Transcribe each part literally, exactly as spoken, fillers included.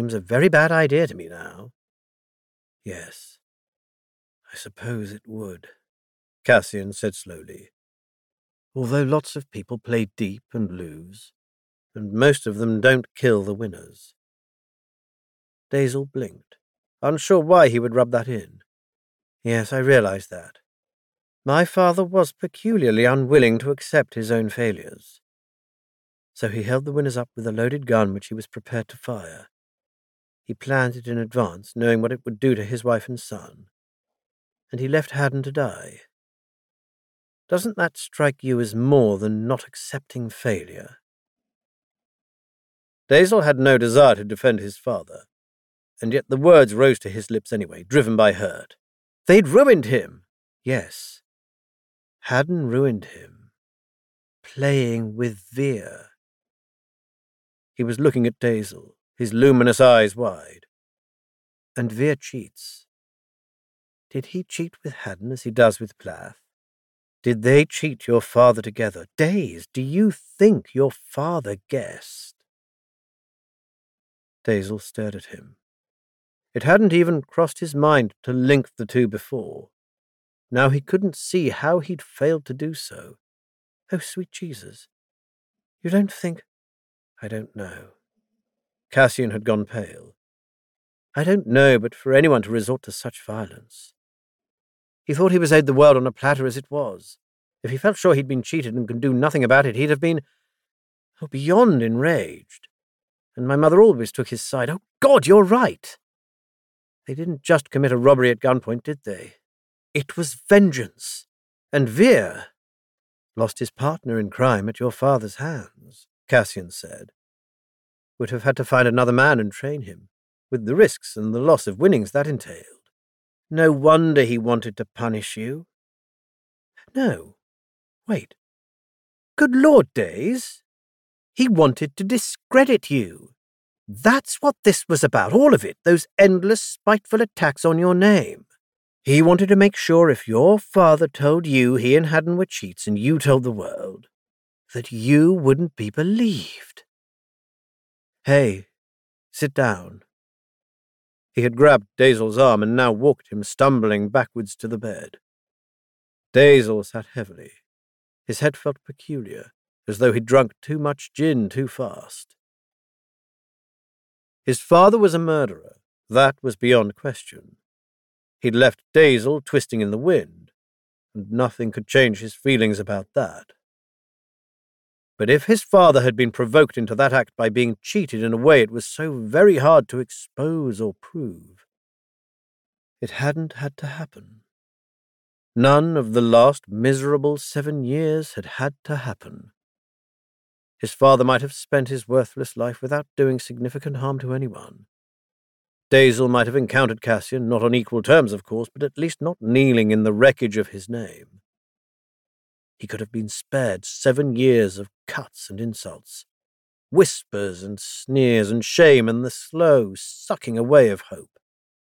seems a very bad idea to me now. Yes, I suppose it would, Cassian said slowly. Although lots of people play deep and lose, and most of them don't kill the winners. Daisel blinked, unsure why he would rub that in. Yes, I realize that. My father was peculiarly unwilling to accept his own failures. So he held the winners up with a loaded gun which he was prepared to fire. He planned it in advance, knowing what it would do to his wife and son. And he left Haddon to die. Doesn't that strike you as more than not accepting failure? Daisel had no desire to defend his father, and yet the words rose to his lips anyway, driven by hurt. They'd ruined him. Yes. Haddon ruined him. Playing with Veer. He was looking at Daisel, his luminous eyes wide. And Veer cheats. Did he cheat with Haddon as he does with Plath? Did they cheat your father together? Days, do you think your father guessed? Daisel stared at him. It hadn't even crossed his mind to link the two before. Now he couldn't see how he'd failed to do so. Oh, sweet Jesus. You don't think... I don't know. Cassian had gone pale. I don't know, but for anyone to resort to such violence. He thought he was owed the world on a platter as it was. If he felt sure he'd been cheated and could do nothing about it, he'd have been, oh, beyond enraged. And my mother always took his side. Oh, God, you're right. They didn't just commit a robbery at gunpoint, did they? It was vengeance. And Veer lost his partner in crime at your father's hands, Cassian said. Would have had to find another man and train him, with the risks and the loss of winnings that entailed. No wonder he wanted to punish you. No. Wait. Good Lord, Days. He wanted to discredit you. That's what this was about, all of it, those endless, spiteful attacks on your name. He wanted to make sure if your father told you he and Haddon were cheats and you told the world, that you wouldn't be believed. Hey, sit down. He had grabbed Daisel's arm and now walked him stumbling backwards to the bed. Daisel sat heavily. His head felt peculiar, as though he'd drunk too much gin too fast. His father was a murderer. That was beyond question. He'd left Daisel twisting in the wind, and nothing could change his feelings about that. But if his father had been provoked into that act by being cheated in a way it was so very hard to expose or prove, it hadn't had to happen. None of the last miserable seven years had had to happen. His father might have spent his worthless life without doing significant harm to anyone. Daisel might have encountered Cassian, not on equal terms, of course, but at least not kneeling in the wreckage of his name. He could have been spared seven years of cuts and insults, whispers and sneers and shame and the slow sucking away of hope.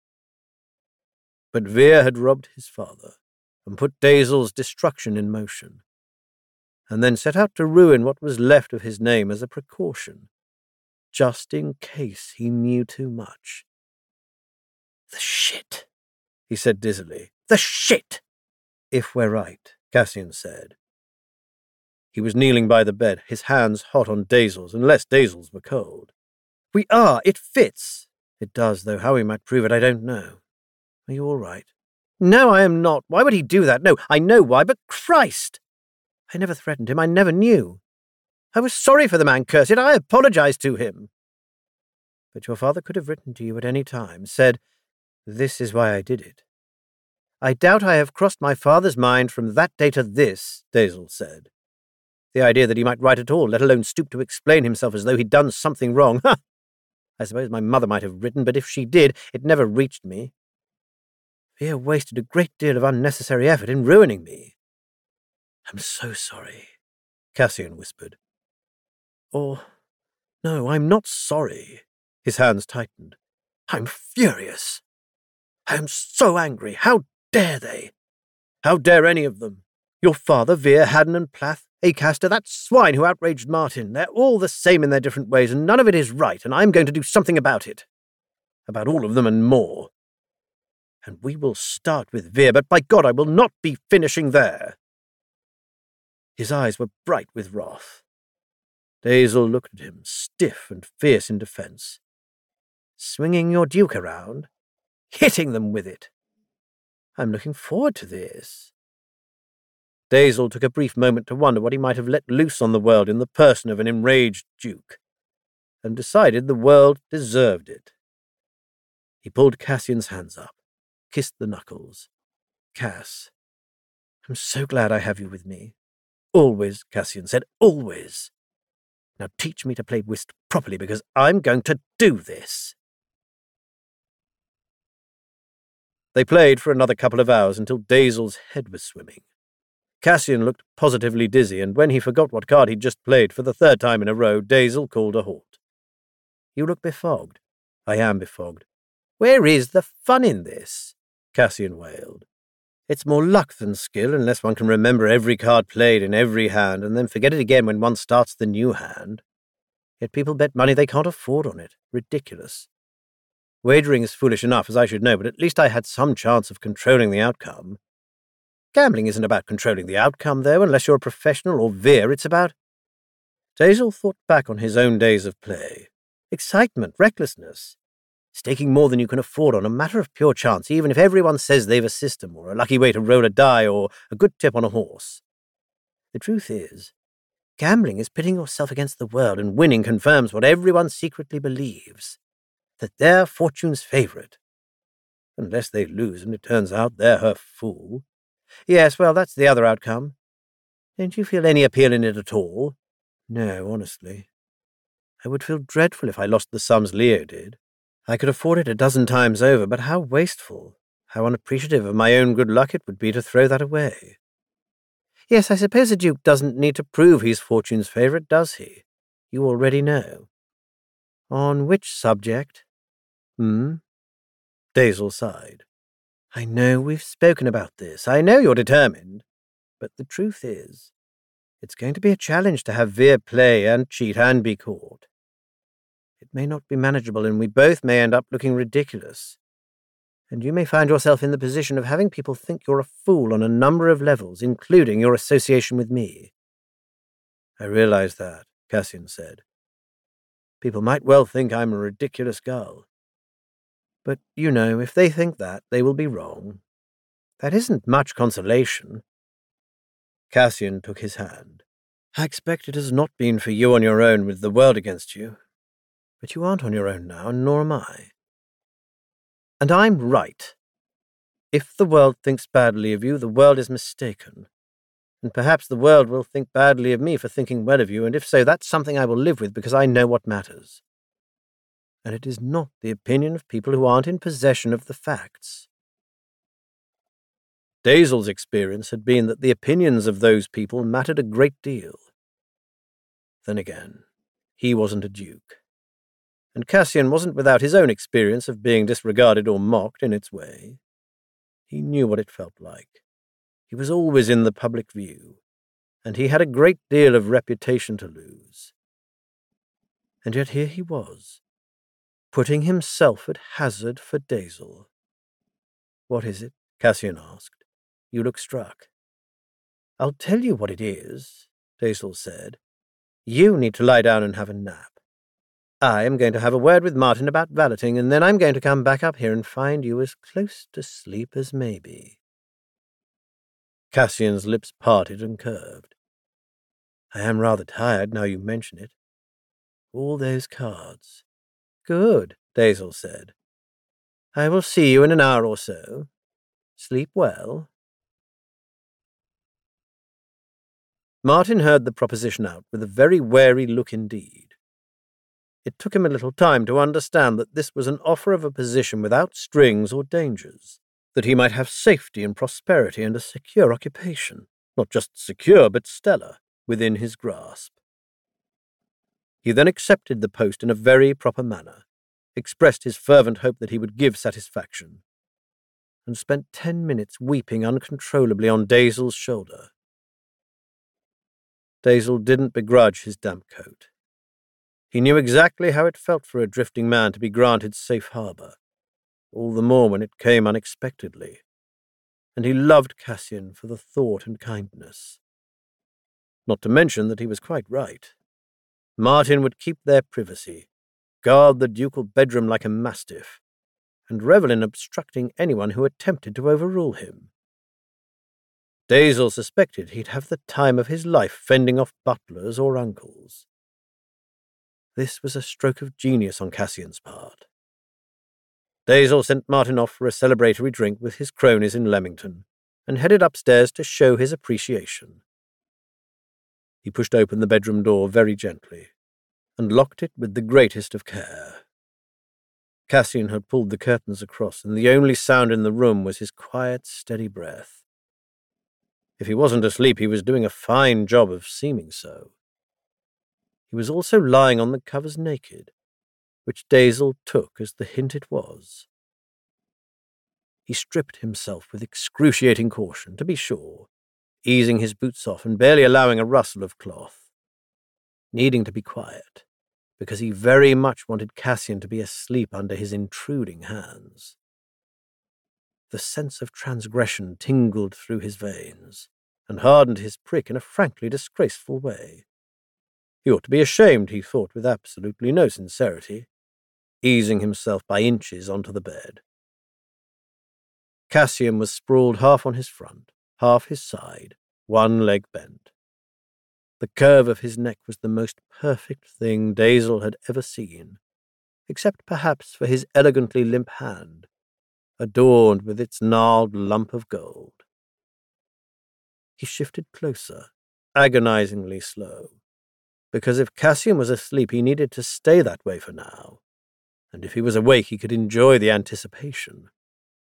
But Veer had robbed his father and put Daisel's destruction in motion, and then set out to ruin what was left of his name as a precaution, just in case he knew too much. The shit, he said dizzily. The shit! If we're right, Cassian said. He was kneeling by the bed, his hands hot on Daisel's, unless Daisel's were cold. We are. It fits. It does, though how he might prove it, I don't know. Are you all right? No, I am not. Why would he do that? No, I know why, but Christ! I never threatened him. I never knew. I was sorry for the man, curse it. I apologized to him. But your father could have written to you at any time, said, this is why I did it. I doubt I have crossed my father's mind from that day to this, Daisel said. The idea that he might write at all, let alone stoop to explain himself as though he'd done something wrong. Ha! I suppose my mother might have written, but if she did, it never reached me. Veer wasted a great deal of unnecessary effort in ruining me. I'm so sorry, Cassian whispered. Or, no, I'm not sorry. His hands tightened. I'm furious. I am so angry. How dare they? How dare any of them? Your father, Veer, Haddon and Plath, Acaster, that swine who outraged Martin. They're all the same in their different ways, and none of it is right, and I'm going to do something about it. about all of them and more. And we will start with Veer, but by God, I will not be finishing there. His eyes were bright with wrath. Daisel looked at him, stiff and fierce in defence. Swinging your duke around? Hitting them with it? I'm looking forward to this. Daisel took a brief moment to wonder what he might have let loose on the world in the person of an enraged duke, and decided the world deserved it. He pulled Cassian's hands up, kissed the knuckles. Cass, I'm so glad I have you with me. Always, Cassian said, always. Now teach me to play whist properly, because I'm going to do this. They played for another couple of hours until Daisel's head was swimming. Cassian looked positively dizzy, and when he forgot what card he'd just played for the third time in a row, Daisel called a halt. You look befogged. I am befogged. Where is the fun in this? Cassian wailed. It's more luck than skill, unless one can remember every card played in every hand and then forget it again when one starts the new hand. Yet people bet money they can't afford on it. Ridiculous. Wagering is foolish enough, as I should know, but at least I had some chance of controlling the outcome. Gambling isn't about controlling the outcome, though, unless you're a professional or Veer. It's about... Daisel thought back on his own days of play. Excitement, recklessness. Staking more than you can afford on a matter of pure chance, even if everyone says they've a system or a lucky way to roll a die or a good tip on a horse. The truth is, gambling is pitting yourself against the world, and winning confirms what everyone secretly believes, that they're fortune's favourite. Unless they lose and it turns out they're her fool. Yes, well, that's the other outcome. Don't you feel any appeal in it at all? No, honestly. I would feel dreadful if I lost the sums Leo did. I could afford it a dozen times over, but how wasteful, how unappreciative of my own good luck it would be to throw that away. Yes, I suppose the Duke doesn't need to prove he's Fortune's favourite, does he? You already know. On which subject? Hmm? Daisel sighed. I know we've spoken about this. I know you're determined. But the truth is, it's going to be a challenge to have Veer play and cheat and be caught. It may not be manageable, and we both may end up looking ridiculous. And you may find yourself in the position of having people think you're a fool on a number of levels, including your association with me. I realize that, Cassian said. People might well think I'm a ridiculous gull. But, you know, if they think that, they will be wrong. That isn't much consolation. Cassian took his hand. I expect it has not been for you on your own with the world against you. But you aren't on your own now, nor am I. And I'm right. If the world thinks badly of you, the world is mistaken. And perhaps the world will think badly of me for thinking well of you, and if so, that's something I will live with because I know what matters. And it is not the opinion of people who aren't in possession of the facts. Daisel's experience had been that the opinions of those people mattered a great deal. Then again, he wasn't a duke. And Cassian wasn't without his own experience of being disregarded or mocked in its way. He knew what it felt like. He was always in the public view, and he had a great deal of reputation to lose. And yet here he was, putting himself at hazard for Daisel. What is it? Cassian asked. You look struck. I'll tell you what it is, Daisel said. You need to lie down and have a nap. I am going to have a word with Martin about valeting, and then I'm going to come back up here and find you as close to sleep as may be. Cassian's lips parted and curved. I am rather tired now you mention it. All those cards. Good, Daisel said. I will see you in an hour or so. Sleep well. Martin heard the proposition out with a very wary look indeed. It took him a little time to understand that this was an offer of a position without strings or dangers, that he might have safety and prosperity and a secure occupation, not just secure but stellar, within his grasp. He then accepted the post in a very proper manner, expressed his fervent hope that he would give satisfaction, and spent ten minutes weeping uncontrollably on Daisel's shoulder. Daisel didn't begrudge his damp coat. He knew exactly how it felt for a drifting man to be granted safe harbour, all the more when it came unexpectedly, and he loved Cassian for the thought and kindness. Not to mention that he was quite right. Martin would keep their privacy, guard the ducal bedroom like a mastiff, and revel in obstructing anyone who attempted to overrule him. Dazel suspected he'd have the time of his life fending off butlers or uncles. This was a stroke of genius on Cassian's part. Dazel sent Martin off for a celebratory drink with his cronies in Leamington, and headed upstairs to show his appreciation. He pushed open the bedroom door very gently, and locked it with the greatest of care. Cassian had pulled the curtains across, and the only sound in the room was his quiet, steady breath. If he wasn't asleep, he was doing a fine job of seeming so. He was also lying on the covers naked, which Dazel took as the hint it was. He stripped himself with excruciating caution, to be sure, easing his boots off and barely allowing a rustle of cloth, needing to be quiet, because he very much wanted Cassian to be asleep under his intruding hands. The sense of transgression tingled through his veins, and hardened his prick in a frankly disgraceful way. He ought to be ashamed, he thought with absolutely no sincerity, easing himself by inches onto the bed. Cassian was sprawled half on his front, half his side, one leg bent. The curve of his neck was the most perfect thing Dazel had ever seen, except perhaps for his elegantly limp hand, adorned with its gnarled lump of gold. He shifted closer, agonizingly slow, because if Cassian was asleep he needed to stay that way for now, and if he was awake he could enjoy the anticipation.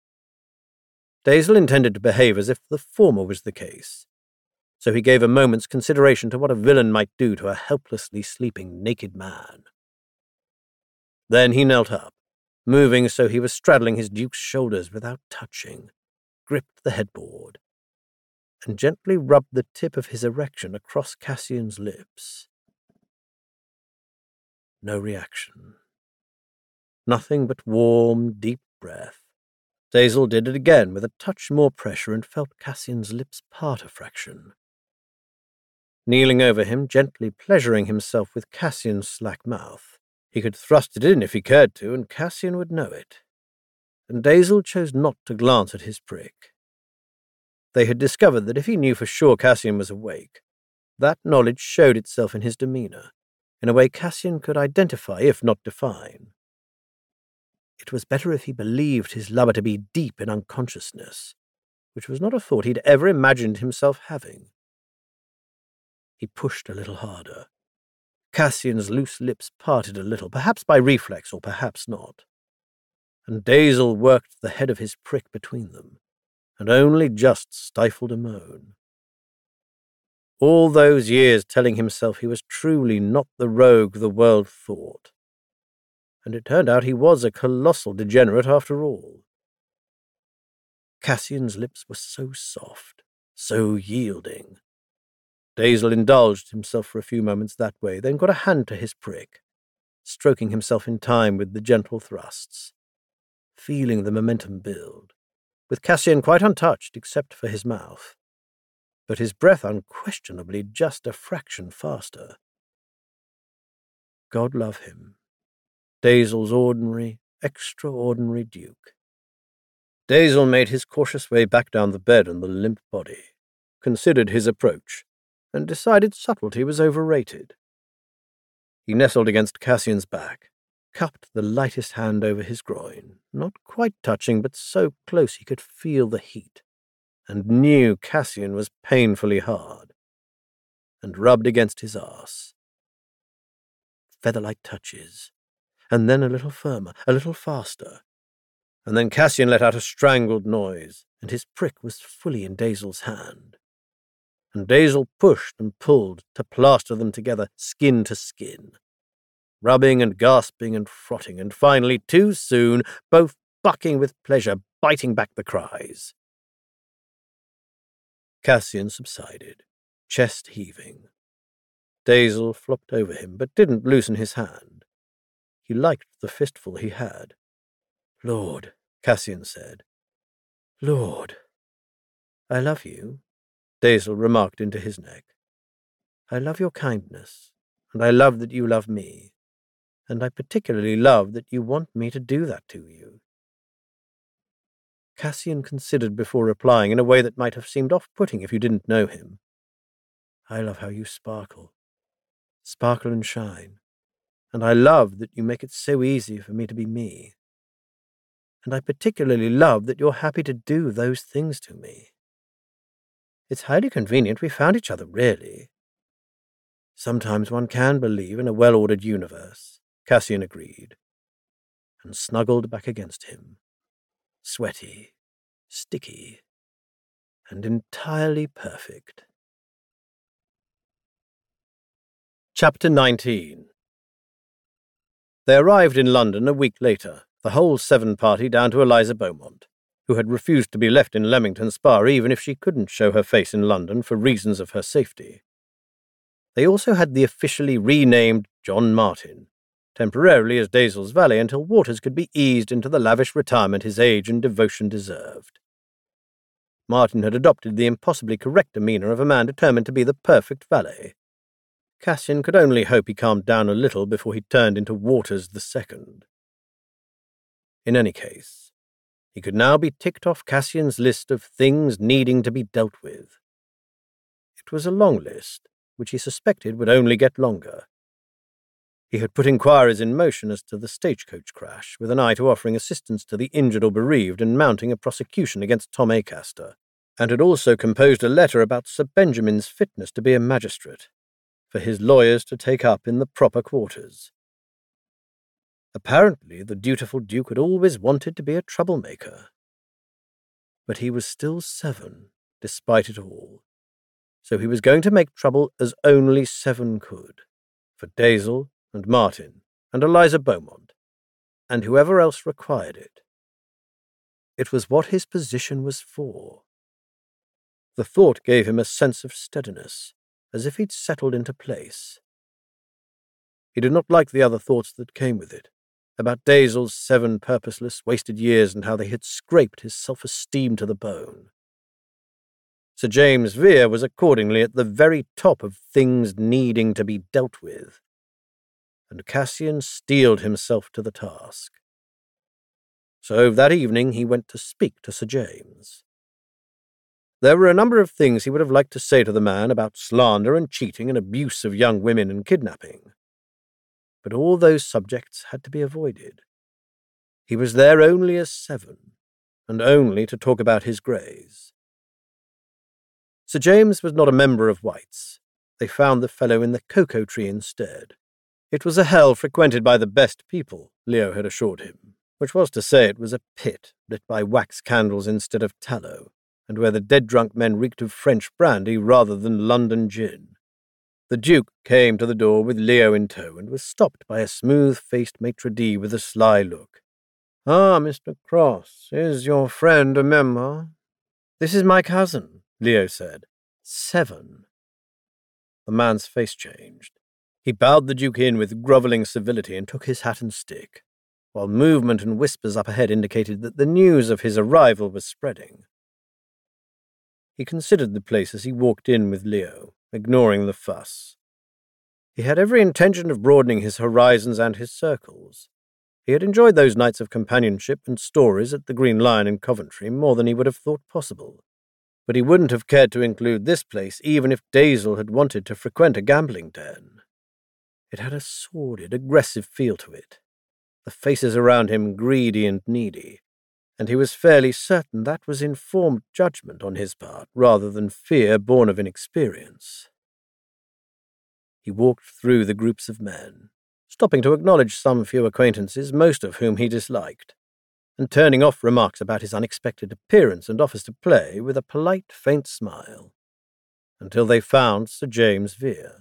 Dazel intended to behave as if the former was the case, so he gave a moment's consideration to what a villain might do to a helplessly sleeping naked man. Then he knelt up, moving so he was straddling his duke's shoulders without touching, gripped the headboard, and gently rubbed the tip of his erection across Cassian's lips. No reaction. Nothing but warm, deep breath. Dazel did it again with a touch more pressure and felt Cassian's lips part a fraction. Kneeling over him, gently pleasuring himself with Cassian's slack mouth. He could thrust it in if he cared to, and Cassian would know it. And Dazel chose not to glance at his prick. They had discovered that if he knew for sure Cassian was awake, that knowledge showed itself in his demeanor, in a way Cassian could identify if not define. It was better if he believed his lover to be deep in unconsciousness, which was not a thought he'd ever imagined himself having. He pushed a little harder. Cassian's loose lips parted a little, perhaps by reflex or perhaps not, and Dazel worked the head of his prick between them, and only just stifled a moan. All those years telling himself he was truly not the rogue the world thought, and it turned out he was a colossal degenerate after all. Cassian's lips were so soft, so yielding. Dazel indulged himself for a few moments that way, then got a hand to his prick, stroking himself in time with the gentle thrusts, feeling the momentum build, with Cassian quite untouched except for his mouth, but his breath unquestionably just a fraction faster. God love him. Dazel's ordinary, extraordinary duke. Dazel made his cautious way back down the bed on the limp body, considered his approach, and decided subtlety was overrated. He nestled against Cassian's back, cupped the lightest hand over his groin, not quite touching, but so close he could feel the heat, and knew Cassian was painfully hard, and rubbed against his arse. Feather-like touches, and then a little firmer, a little faster, and then Cassian let out a strangled noise, and his prick was fully in Dazel's hand. And Dazel pushed and pulled to plaster them together, skin to skin, rubbing and gasping and frotting, and finally, too soon, both bucking with pleasure, biting back the cries. Cassian subsided, chest heaving. Daisel flopped over him, but didn't loosen his hand. He liked the fistful he had. "Lord," Cassian said. "Lord." "I love you," Daisel remarked into his neck. "I love your kindness, and I love that you love me, and I particularly love that you want me to do that to you." Cassian considered before replying in a way that might have seemed off-putting if you didn't know him. "I love how you sparkle. Sparkle and shine. And I love that you make it so easy for me to be me. And I particularly love that you're happy to do those things to me. It's highly convenient we found each other, really." "Sometimes one can believe in a well-ordered universe," Cassian agreed, and snuggled back against him, sweaty, sticky, and entirely perfect. Chapter nineteen. They arrived in London a week later, the whole Seven party down to Eliza Beaumont, who had refused to be left in Leamington Spa even if she couldn't show her face in London for reasons of her safety. They also had the officially renamed John Martin, temporarily as Daisel's valet until Waters could be eased into the lavish retirement his age and devotion deserved. Martin had adopted the impossibly correct demeanour of a man determined to be the perfect valet. Cassian could only hope he calmed down a little before he turned into Waters the Second. In any case, he could now be ticked off Cassian's list of things needing to be dealt with. It was a long list, which he suspected would only get longer. He had put inquiries in motion as to the stagecoach crash, with an eye to offering assistance to the injured or bereaved and mounting a prosecution against Tom Acaster, and had also composed a letter about Sir Benjamin's fitness to be a magistrate, for his lawyers to take up in the proper quarters. Apparently, the dutiful Duke had always wanted to be a troublemaker. But he was still seven, despite it all, so he was going to make trouble as only seven could, for Daisel and Martin and Eliza Beaumont, and whoever else required it. It was what his position was for. The thought gave him a sense of steadiness, as if he'd settled into place. He did not like the other thoughts that came with it, about Daisel's seven purposeless, wasted years and how they had scraped his self-esteem to the bone. Sir James Vere was accordingly at the very top of things needing to be dealt with, and Cassian steeled himself to the task. So that evening he went to speak to Sir James. There were a number of things he would have liked to say to the man about slander and cheating and abuse of young women and kidnapping. But all those subjects had to be avoided. He was there only as seven, and only to talk about his greys. Sir James was not a member of White's. They found the fellow in the cocoa tree instead. It was a hell frequented by the best people, Leo had assured him, which was to say it was a pit lit by wax candles instead of tallow, and where the dead-drunk men reeked of French brandy rather than London gin. The Duke came to the door with Leo in tow and was stopped by a smooth-faced maitre d' with a sly look. "Ah, Mister Cross, is your friend a member?" "This is my cousin," Leo said. "Seven." The man's face changed. He bowed the Duke in with grovelling civility and took his hat and stick, while movement and whispers up ahead indicated that the news of his arrival was spreading. He considered the place as he walked in with Leo, ignoring the fuss. He had every intention of broadening his horizons and his circles. He had enjoyed those nights of companionship and stories at the Green Lion in Coventry more than he would have thought possible. But he wouldn't have cared to include this place even if Daisel had wanted to frequent a gambling den. It had a sordid, aggressive feel to it, the faces around him greedy and needy, and he was fairly certain that was informed judgment on his part rather than fear born of inexperience. He walked through the groups of men, stopping to acknowledge some few acquaintances, most of whom he disliked, and turning off remarks about his unexpected appearance and offers to play with a polite, faint smile, until they found Sir James Vere.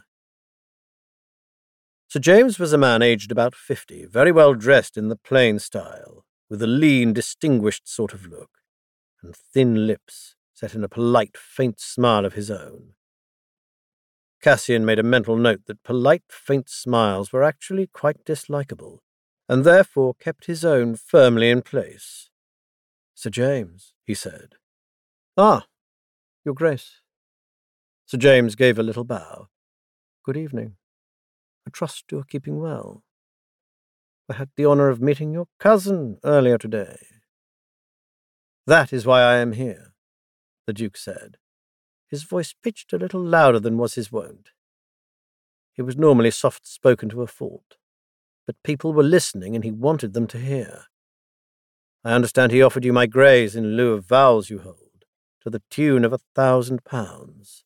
Sir James was a man aged about fifty, very well dressed in the plain style, with a lean, distinguished sort of look, and thin lips set in a polite, faint smile of his own. Cassian made a mental note that polite, faint smiles were actually quite dislikable, and therefore kept his own firmly in place. "Sir James," he said. "Ah, Your Grace." Sir James gave a little bow. "Good evening. I trust you are keeping well. I had the honour of meeting your cousin earlier today." "That is why I am here," the Duke said, his voice pitched a little louder than was his wont. He was normally soft-spoken to a fault, but people were listening and he wanted them to hear. "I understand he offered you my greys in lieu of vows you hold, to the tune of a thousand pounds."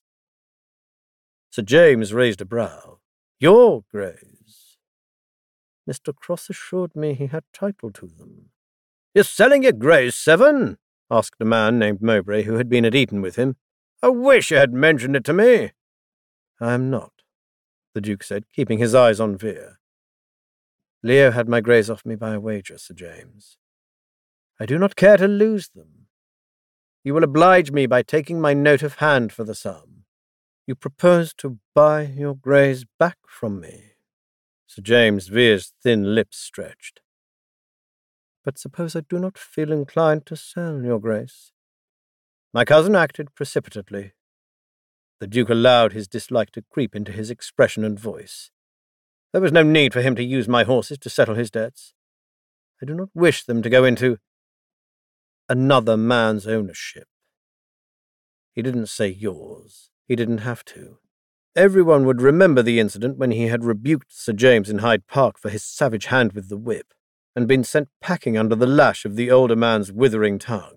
Sir James raised a brow. "Your greys?" "Mister Cross assured me he had title to them." "You're selling your greys, Seven?" asked a man named Mowbray who had been at Eton with him. "I wish you had mentioned it to me." "I am not," the Duke said, keeping his eyes on Vere. "Leo had my greys off me by a wager, Sir James. I do not care to lose them. You will oblige me by taking my note of hand for the sum. You propose to buy your greys back from me." Sir James Vere's thin lips stretched. "But suppose I do not feel inclined to sell, your Grace?" My cousin acted precipitately. The Duke allowed his dislike to creep into his expression and voice. "There was no need for him to use my horses to settle his debts. I do not wish them to go into another man's ownership." He didn't say yours. He didn't have to. Everyone would remember the incident when he had rebuked Sir James in Hyde Park for his savage hand with the whip, and been sent packing under the lash of the older man's withering tongue.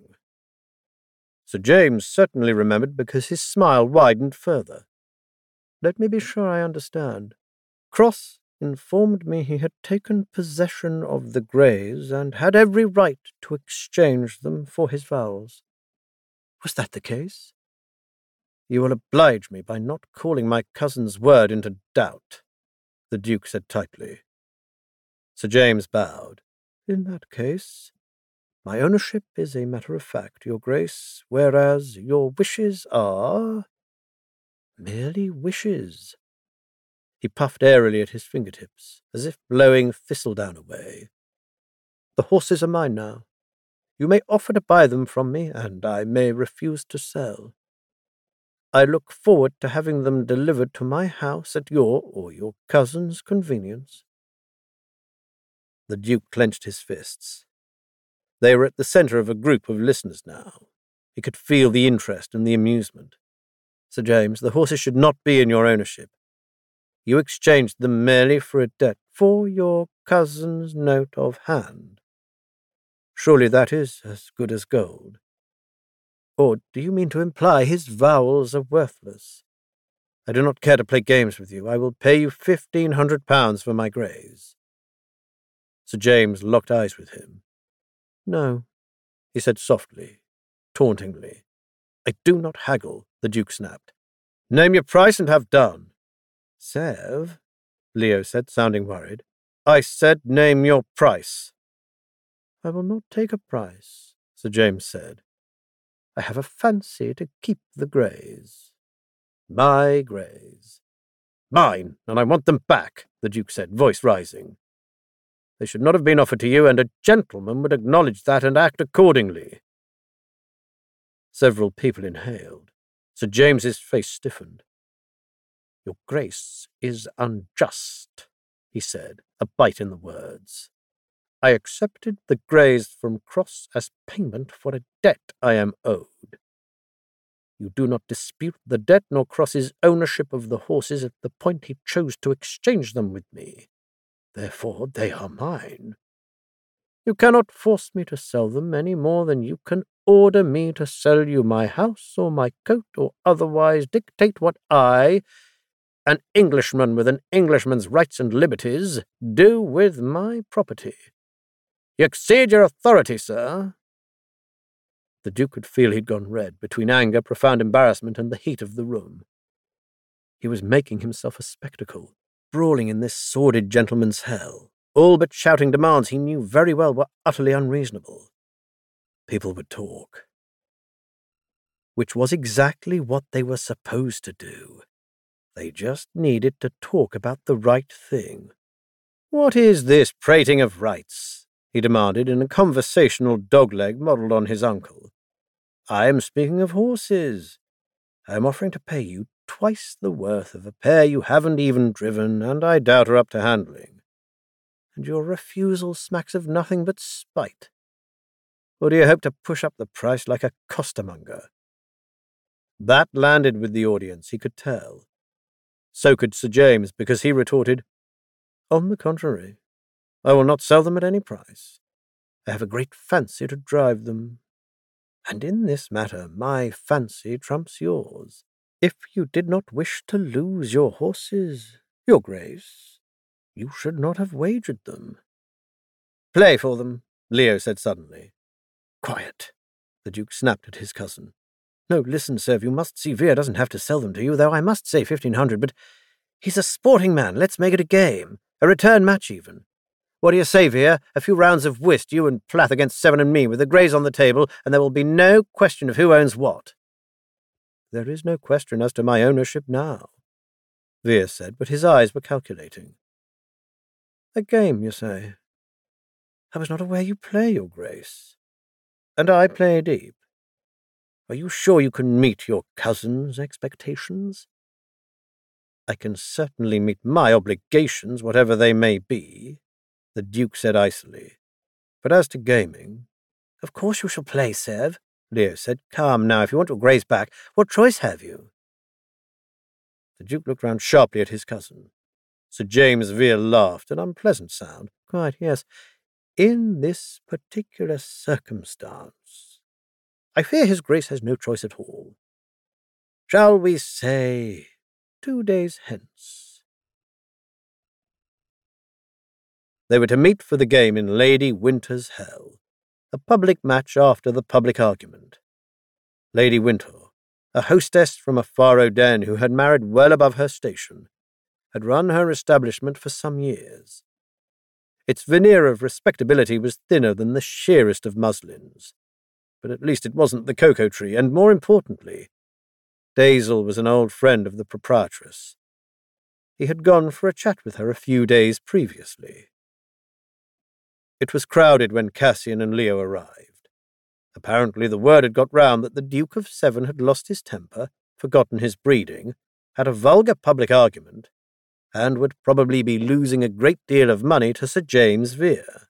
Sir James certainly remembered because his smile widened further. "Let me be sure I understand. Cross informed me he had taken possession of the greys and had every right to exchange them for his vows. Was that the case?" "You will oblige me by not calling my cousin's word into doubt," the Duke said tightly. Sir James bowed. "In that case, my ownership is a matter of fact, your Grace, whereas your wishes are merely wishes." He puffed airily at his fingertips, as if blowing thistledown away. "The horses are mine now. You may offer to buy them from me, and I may refuse to sell. I look forward to having them delivered to my house at your or your cousin's convenience." The Duke clenched his fists. They were at the centre of a group of listeners now. He could feel the interest and the amusement. "Sir James, the horses should not be in your ownership. You exchanged them merely for a debt for your cousin's note of hand. Surely that is as good as gold. Or do you mean to imply his vowels are worthless? I do not care to play games with you. I will pay you fifteen hundred pounds for my greys." Sir James locked eyes with him. "No," he said softly, tauntingly. "I do not haggle," the Duke snapped. "Name your price and have done." "Sev," Leo said, sounding worried. "I said name your price." "I will not take a price," Sir James said. "I have a fancy to keep the greys." "My greys." "Mine, and I want them back," the Duke said, voice rising. "They should not have been offered to you, and a gentleman would acknowledge that and act accordingly." Several people inhaled. Sir James's face stiffened. "Your Grace is unjust," he said, a bite in the words. "I accepted the greys from Cross as payment for a debt I am owed. You do not dispute the debt nor Cross's ownership of the horses at the point he chose to exchange them with me. Therefore they are mine. You cannot force me to sell them any more than you can order me to sell you my house or my coat or otherwise dictate what I, an Englishman with an Englishman's rights and liberties, do with my property. You exceed your authority, sir." The Duke could feel he'd gone red, between anger, profound embarrassment, and the heat of the room. He was making himself a spectacle, brawling in this sordid gentleman's hell, all but shouting demands he knew very well were utterly unreasonable. People would talk. Which was exactly what they were supposed to do. They just needed to talk about the right thing. "What is this prating of rights?" he demanded in a conversational dogleg modelled on his uncle. "I am speaking of horses. I am offering to pay you twice the worth of a pair you haven't even driven, and I doubt are up to handling. And your refusal smacks of nothing but spite. Or do you hope to push up the price like a costermonger?" That landed with the audience, he could tell. So could Sir James, because he retorted, "On the contrary, I will not sell them at any price. I have a great fancy to drive them. And in this matter my fancy trumps yours. If you did not wish to lose your horses, your grace, you should not have wagered them." "Play for them," Leo said suddenly. "Quiet," the Duke snapped at his cousin. "No, listen, sir, you must see Vere doesn't have to sell them to you, though I must say fifteen hundred, but he's a sporting man. Let's make it a game, a return match even. What do you say, Vere? A few rounds of whist, you and Plath against Seven and me, with the greys on the table, and there will be no question of who owns what." "There is no question as to my ownership now," Vere said, but his eyes were calculating. "A game, you say? I was not aware you play, your grace. And I play deep. Are you sure you can meet your cousin's expectations?" "I can certainly meet my obligations, whatever they may be," the Duke said icily. "But as to gaming—" "Of course you shall play, Sev," Leo said. "Come now, if you want your grace back, what choice have you?" The Duke looked round sharply at his cousin. Sir James Vere laughed, an unpleasant sound. "Quite, yes. In this particular circumstance, I fear his grace has no choice at all. Shall we say two days hence?" They were to meet for the game in Lady Winter's Hell, a public match after the public argument. Lady Winter, a hostess from a faro den who had married well above her station, had run her establishment for some years. Its veneer of respectability was thinner than the sheerest of muslins, but at least it wasn't the cocoa tree, and more importantly, Dazel was an old friend of the proprietress. He had gone for a chat with her a few days previously. It was crowded when Cassian and Leo arrived. Apparently the word had got round that the Duke of Severn had lost his temper, forgotten his breeding, had a vulgar public argument, and would probably be losing a great deal of money to Sir James Vere.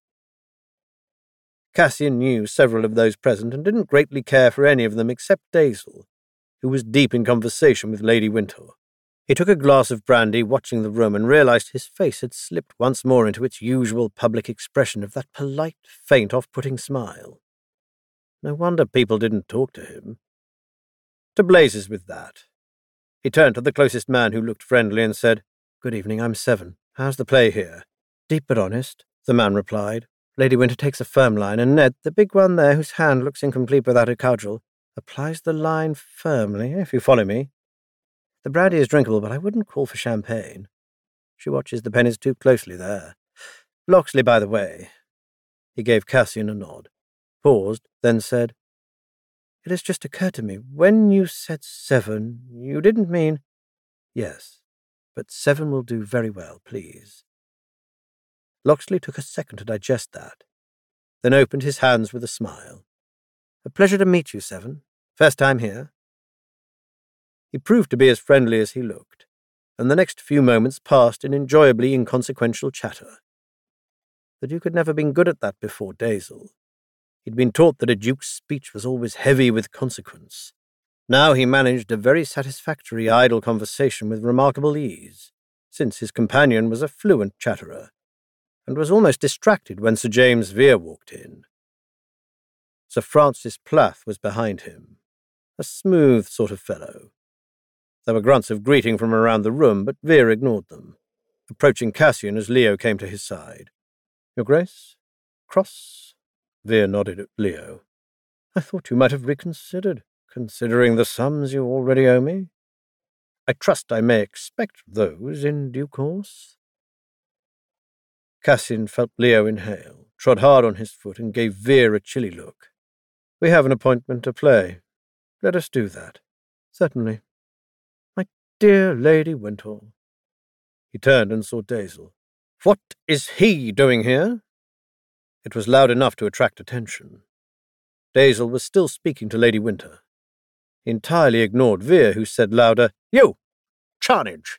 Cassian knew several of those present and didn't greatly care for any of them except Dazel, who was deep in conversation with Lady Winter. He took a glass of brandy, watching the room, and realized his face had slipped once more into its usual public expression of that polite, faint, off-putting smile. No wonder people didn't talk to him. To blazes with that. He turned to the closest man, who looked friendly, and said, "Good evening, I'm Seven. How's the play here?" "Deep but honest," the man replied. "Lady Winter takes a firm line, and Ned, the big one there, whose hand looks incomplete without a cudgel, applies the line firmly, if you follow me. The brandy is drinkable, but I wouldn't call for champagne. She watches the pennies too closely there. Locksley, by the way." He gave Cassian a nod, paused, then said, "It has just occurred to me, when you said seven, you didn't mean—" "Yes, but seven will do very well, please." Locksley took a second to digest that, then opened his hands with a smile. "A pleasure to meet you, Seven. First time here?" He proved to be as friendly as he looked, and the next few moments passed in enjoyably inconsequential chatter. The Duke had never been good at that before Dazel. He'd been taught that a duke's speech was always heavy with consequence. Now he managed a very satisfactory idle conversation with remarkable ease, since his companion was a fluent chatterer, and was almost distracted when Sir James Vere walked in. Sir Francis Plath was behind him, a smooth sort of fellow. There were grunts of greeting from around the room, but Vere ignored them, approaching Cassian as Leo came to his side. "Your Grace? Cross?" Vere nodded at Leo. "I thought you might have reconsidered, considering the sums you already owe me. I trust I may expect those in due course." Cassian felt Leo inhale, trod hard on his foot, and gave Vere a chilly look. "We have an appointment to play. Let us do that." "Certainly. My dear Lady Wintle. He turned and saw Daisel. What is he doing here? It was loud enough to attract attention. Daisel was still speaking to Lady Winter. He entirely ignored Vere, who said louder, You! Charnage!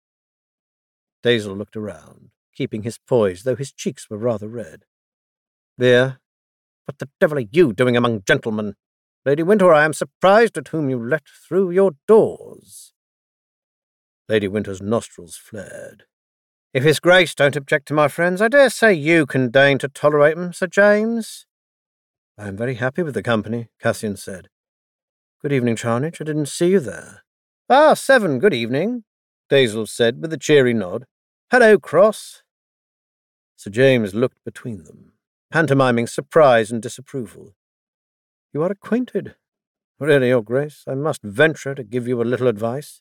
Daisel looked around, keeping his poise, though his cheeks were rather red. Vere, what the devil are you doing among gentlemen? Lady Winter, I am surprised at whom you let through your doors. Lady Winter's nostrils flared. If his grace don't object to my friends, I dare say you can deign to tolerate them, Sir James. I am very happy with the company, Cassian said. Good evening, Charnage. I didn't see you there. Ah, Seven, good evening, Daisel said with a cheery nod. Hello, Cross. Sir James looked between them, pantomiming surprise and disapproval. You are acquainted. Really, Your Grace, I must venture to give you a little advice.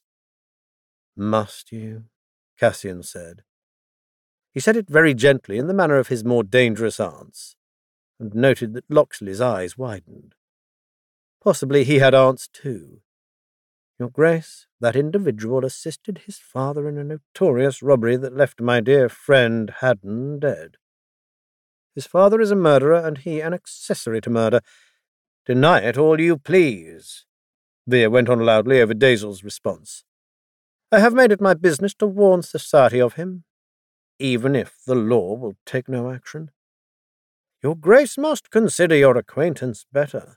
Must you? Cassian said. He said it very gently in the manner of his more dangerous aunts, and noted that Locksley's eyes widened. Possibly he had aunts too. Your Grace, that individual assisted his father in a notorious robbery that left my dear friend Haddon dead. His father is a murderer, and he an accessory to murder. Deny it all you please. Vere went on loudly over Daisel's response. I have made it my business to warn society of him, even if the law will take no action. Your Grace must consider your acquaintance better.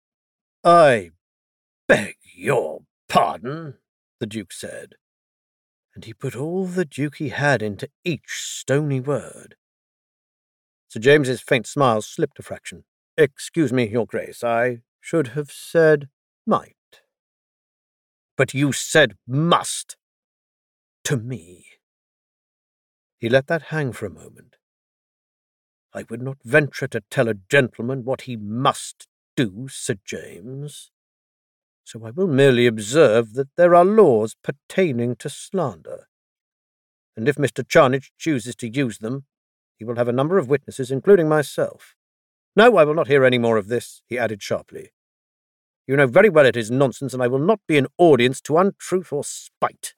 I beg your pardon, the Duke said, and he put all the Dukey had into each stony word. Sir James's faint smile slipped a fraction. Excuse me, Your Grace, I should have said might. But you said must. To me. He let that hang for a moment. I would not venture to tell a gentleman what he must do, Sir James. So I will merely observe that there are laws pertaining to slander. And if Mister Charnage chooses to use them, he will have a number of witnesses, including myself. No, I will not hear any more of this, he added sharply. You know very well it is nonsense, and I will not be an audience to untruth or spite.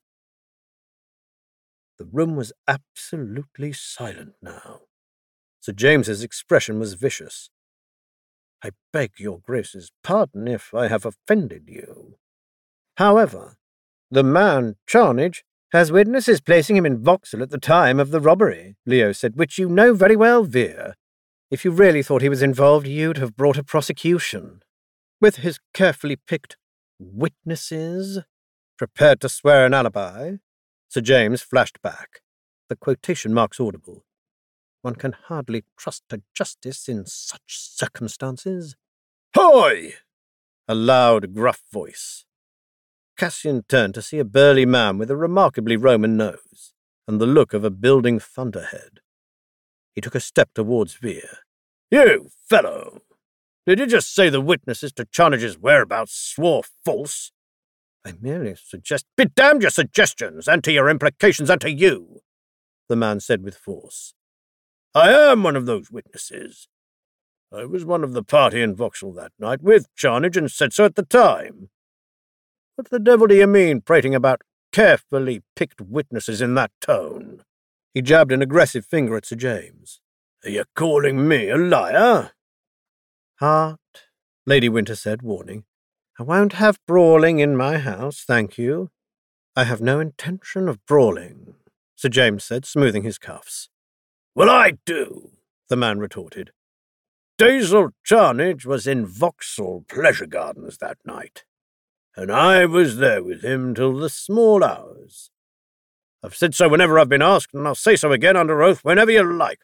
The room was absolutely silent now. Sir James's expression was vicious. I beg your Grace's pardon if I have offended you. However, the man, Charnage, has witnesses placing him in Vauxhall at the time of the robbery, Leo said, which you know very well, Vere. If you really thought he was involved, you'd have brought a prosecution. With his carefully picked witnesses, prepared to swear an alibi, Sir James flashed back, the quotation marks audible. One can hardly trust to justice in such circumstances. Hoy! A loud, gruff voice. Cassian turned to see a burly man with a remarkably Roman nose and the look of a building thunderhead. He took a step towards Vere. You fellow! Did you just say the witnesses to Charnage's whereabouts swore false? I merely suggest— Be damned your suggestions, and to your implications, and to you, the man said with force. I am one of those witnesses. I was one of the party in Vauxhall that night with Charnage and said so at the time. What the devil do you mean, prating about carefully picked witnesses in that tone? He jabbed an aggressive finger at Sir James. Are you calling me a liar? Hart, Lady Winter said, warning. I won't have brawling in my house, thank you. I have no intention of brawling, Sir James said, smoothing his cuffs. Well, I do, the man retorted. Daisel Charnage was in Vauxhall Pleasure Gardens that night, and I was there with him till the small hours. I've said so whenever I've been asked, and I'll say so again under oath whenever you like.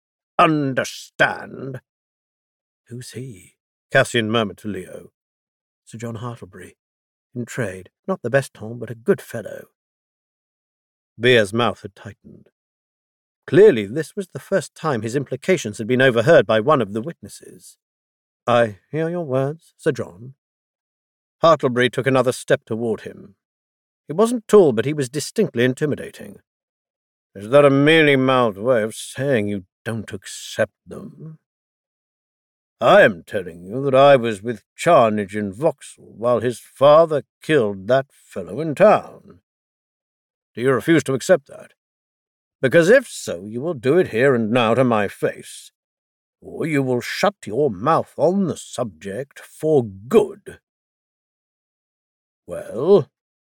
Understand? Who's he? Cassian murmured to Leo. Sir John Hartlebury. In trade, not the best ton, but a good fellow. Vere's mouth had tightened. Clearly, this was the first time his implications had been overheard by one of the witnesses. I hear your words, Sir John. Hartlebury took another step toward him. He wasn't tall, but he was distinctly intimidating. Is that a mealy-mouthed way of saying you don't accept them? I am telling you that I was with Charnage in Vauxhall while his father killed that fellow in town. Do you refuse to accept that? Because if so, you will do it here and now to my face, or you will shut your mouth on the subject for good." "Well?"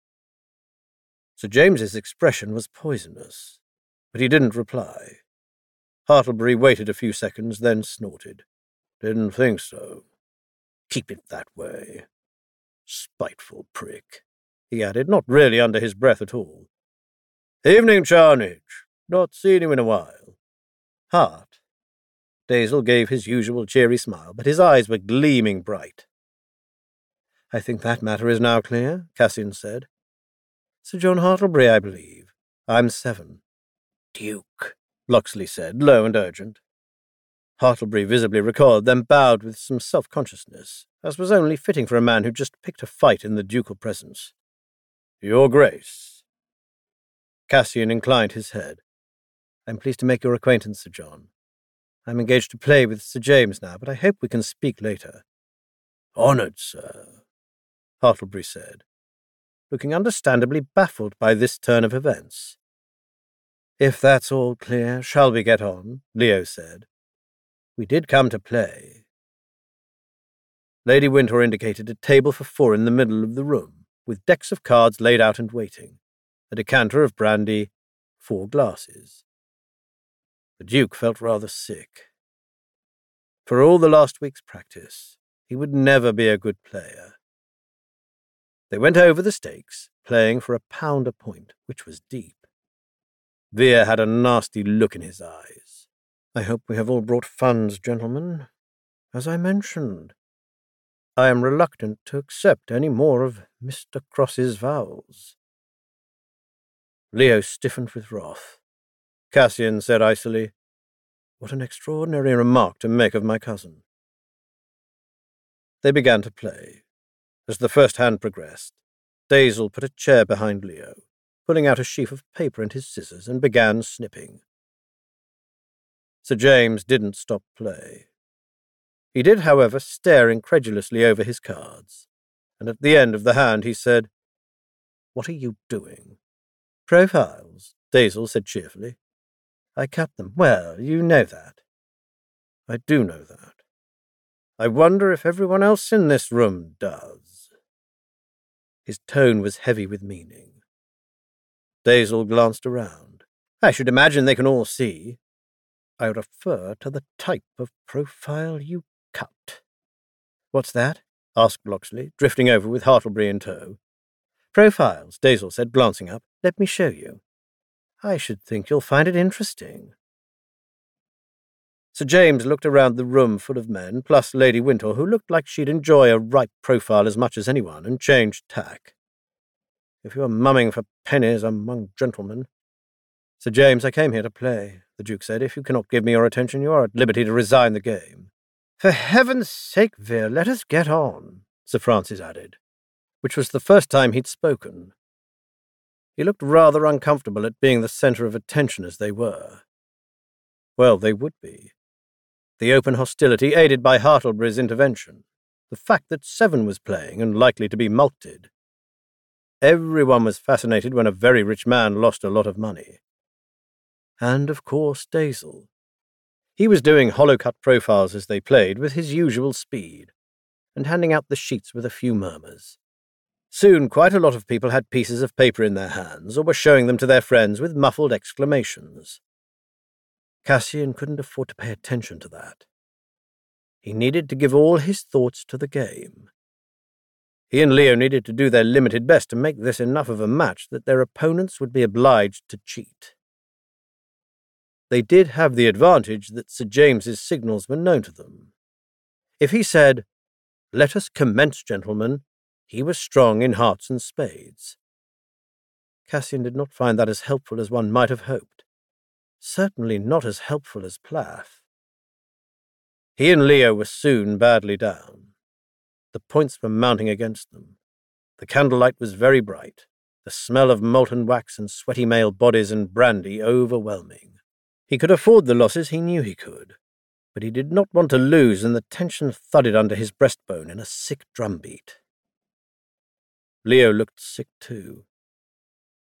Sir James's expression was poisonous, but he didn't reply. Hartlebury waited a few seconds, then snorted. "Didn't think so. Keep it that way. Spiteful prick," he added, not really under his breath at all. "Evening, Charnage. Not seen you in a while." "Hart." Daisel gave his usual cheery smile, but his eyes were gleaming bright. "I think that matter is now clear," Cassian said. "Sir John Hartlebury, I believe. I'm seven." "Duke," Locksley said, low and urgent. Hartlebury visibly recoiled, then bowed with some self-consciousness, as was only fitting for a man who just picked a fight in the ducal presence. "Your Grace." Cassian inclined his head. "I'm pleased to make your acquaintance, Sir John. I'm engaged to play with Sir James now, but I hope we can speak later." "Honoured, sir," Hartlebury said, looking understandably baffled by this turn of events. "If that's all clear, shall we get on?" Leo said. "We did come to play." Lady Wintour indicated a table for four in the middle of the room, with decks of cards laid out and waiting, a decanter of brandy, four glasses. The Duke felt rather sick. For all the last week's practice, he would never be a good player. They went over the stakes, playing for a pound a point, which was deep. Vere had a nasty look in his eyes. "I hope we have all brought funds, gentlemen. As I mentioned, I am reluctant to accept any more of Mister Cross's vows." Leo stiffened with wrath. Cassian said icily, "What an extraordinary remark to make of my cousin." They began to play. As the first hand progressed, Daisel put a chair behind Leo, pulling out a sheaf of paper and his scissors, and began snipping. Sir James didn't stop play. He did, however, stare incredulously over his cards, and at the end of the hand he said, "What are you doing?" "Profiles," Daisel said cheerfully. "I cut them. Well, you know that." "I do know that. I wonder if everyone else in this room does." His tone was heavy with meaning. Daisel glanced around. "I should imagine they can all see." "I refer to the type of profile you cut." "What's that?" asked Locksley, drifting over with Hartlebury in tow. "Profiles," Daisel said, glancing up. "Let me show you. I should think you'll find it interesting." Sir James looked around the room full of men, plus Lady Wintour, who looked like she'd enjoy a ripe profile as much as anyone, and changed tack. "If you're mumming for pennies among gentlemen—" "Sir James, I came here to play," the Duke said. "If you cannot give me your attention, you are at liberty to resign the game." "For heaven's sake, Vere, let us get on," Sir Francis added, which was the first time he'd spoken. He looked rather uncomfortable at being the centre of attention as they were. Well, they would be. The open hostility aided by Hartlebury's intervention, the fact that Seven was playing and likely to be mulcted. Everyone was fascinated when a very rich man lost a lot of money. And, of course, Daisel. He was doing hollow-cut profiles as they played with his usual speed, and handing out the sheets with a few murmurs. Soon quite a lot of people had pieces of paper in their hands, or were showing them to their friends with muffled exclamations. Cassian couldn't afford to pay attention to that. He needed to give all his thoughts to the game. He and Leo needed to do their limited best to make this enough of a match that their opponents would be obliged to cheat. They did have the advantage that Sir James's signals were known to them. If he said, "Let us commence, gentlemen," he was strong in hearts and spades. Cassian did not find that as helpful as one might have hoped. Certainly not as helpful as Plath. He and Leo were soon badly down. The points were mounting against them. The candlelight was very bright, the smell of molten wax and sweaty male bodies and brandy overwhelming. He could afford the losses, he knew he could, but he did not want to lose, and the tension thudded under his breastbone in a sick drumbeat. Leo looked sick too.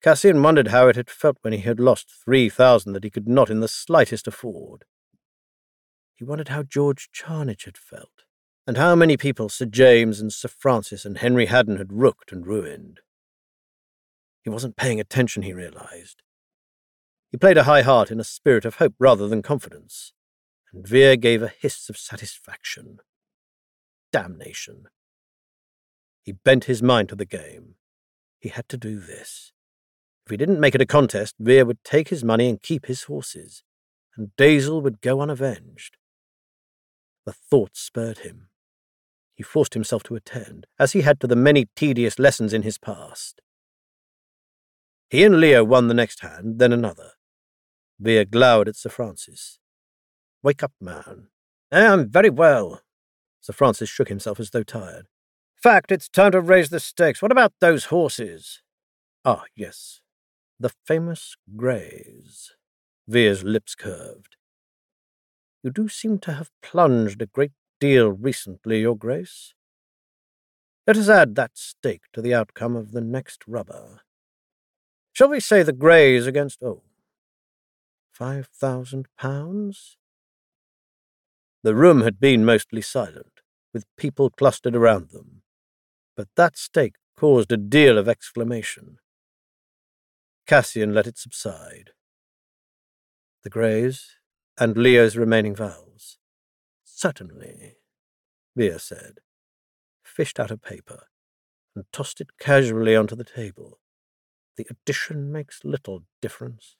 Cassian wondered how it had felt when he had lost three thousand that he could not in the slightest afford. He wondered how George Charnage had felt, and how many people Sir James and Sir Francis and Henry Haddon had rooked and ruined. He wasn't paying attention, he realized. He played a high heart in a spirit of hope rather than confidence, and Vere gave a hiss of satisfaction. Damnation. He bent his mind to the game. He had to do this. If he didn't make it a contest, Vere would take his money and keep his horses, and Dazel would go unavenged. The thought spurred him. He forced himself to attend, as he had to the many tedious lessons in his past. He and Leo won the next hand, then another. Vere glowered at Sir Francis. "Wake up, man." "I'm very well." Sir Francis shook himself as though tired. "Fact, it's time to raise the stakes. What about those horses?" "Ah, yes. The famous Greys." Vere's lips curved. "You do seem to have plunged a great deal recently, Your Grace. Let us add that stake to the outcome of the next rubber. Shall we say the Greys against, oh, five thousand pounds? The room had been mostly silent, with people clustered around them, but that stake caused a deal of exclamation. Cassian let it subside. The Greys and Leo's remaining vows. "Certainly," Vere said, fished out a paper, and tossed it casually onto the table. "The addition makes little difference."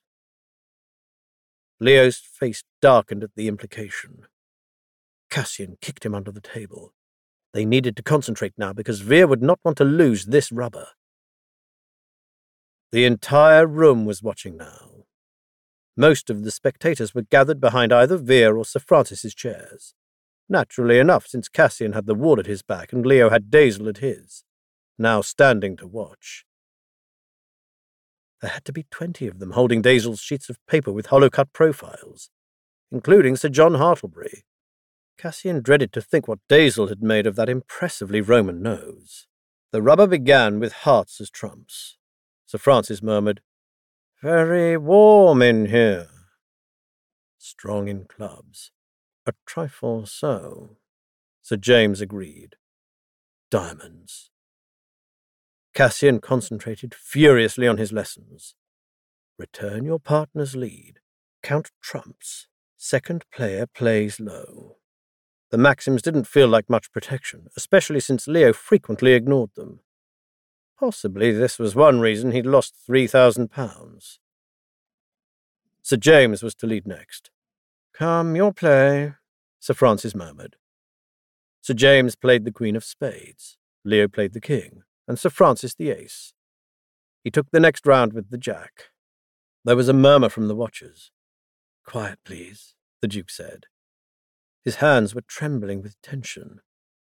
Leo's face darkened at the implication. Cassian kicked him under the table. They needed to concentrate now, because Vere would not want to lose this rubber. The entire room was watching now. Most of the spectators were gathered behind either Vere or Sir Francis's chairs. Naturally enough, since Cassian had the wall at his back and Leo had Dazel at his, now standing to watch. There had to be twenty of them holding Dazel's sheets of paper with hollow-cut profiles, including Sir John Hartlebury. Cassian dreaded to think what Dazel had made of that impressively Roman nose. The rubber began with hearts as trumps. Sir Francis murmured, "Very warm in here." Strong in clubs. "A trifle so." Sir James agreed. Diamonds. Cassian concentrated furiously on his lessons. Return your partner's lead. Count trumps. Second player plays low. The maxims didn't feel like much protection, especially since Leo frequently ignored them. Possibly this was one reason he'd lost three thousand pounds. Sir James was to lead next. "Come, your play," Sir Francis murmured. Sir James played the Queen of Spades, Leo played the King, and Sir Francis the Ace. He took the next round with the Jack. There was a murmur from the watchers. "Quiet, please," the Duke said. His hands were trembling with tension.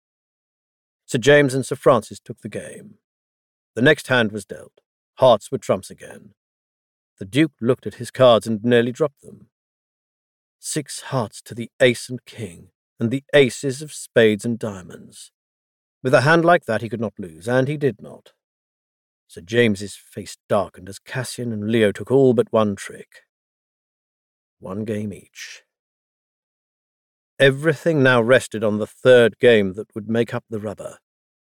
Sir James and Sir Francis took the game. The next hand was dealt. Hearts were trumps again. The Duke looked at his cards and nearly dropped them. Six hearts to the ace and king, and the aces of spades and diamonds. With a hand like that he could not lose, and he did not. Sir James's face darkened as Cassian and Leo took all but one trick. One game each. Everything now rested on the third game that would make up the rubber.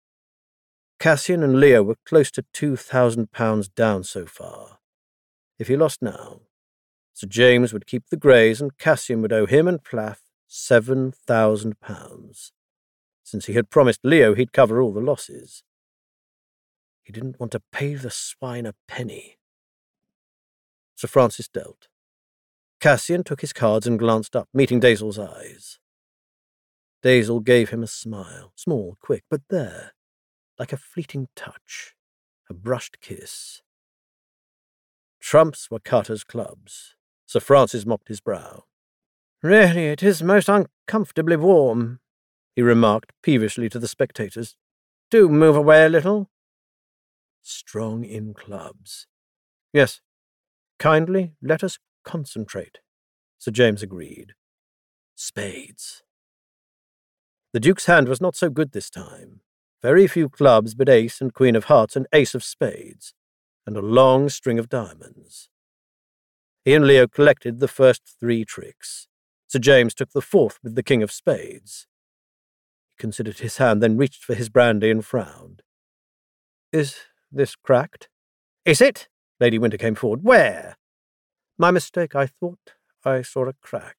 Cassian and Leo were close to two thousand pounds down so far. If he lost now, Sir James would keep the Greys and Cassian would owe him and Plath seven thousand pounds. Since he had promised Leo he'd cover all the losses. He didn't want to pay the swine a penny. Sir Francis dealt. Cassian took his cards and glanced up, meeting Dazel's eyes. Dazel gave him a smile, small, quick, but there, like a fleeting touch, a brushed kiss. Trumps were cut as clubs. Sir Francis mopped his brow. "Really, it is most uncomfortably warm," he remarked peevishly to the spectators. "Do move away a little." Strong in clubs. "Yes, kindly let us concentrate," Sir James agreed. Spades. The Duke's hand was not so good this time. Very few clubs but ace and queen of hearts and ace of spades. and a long string of diamonds. He and Leo collected the first three tricks. Sir James took the fourth with the king of spades. He considered his hand, then reached for his brandy and frowned. "Is this cracked?" "Is it?" Lady Winter came forward. "Where?" "My mistake. I thought I saw a crack."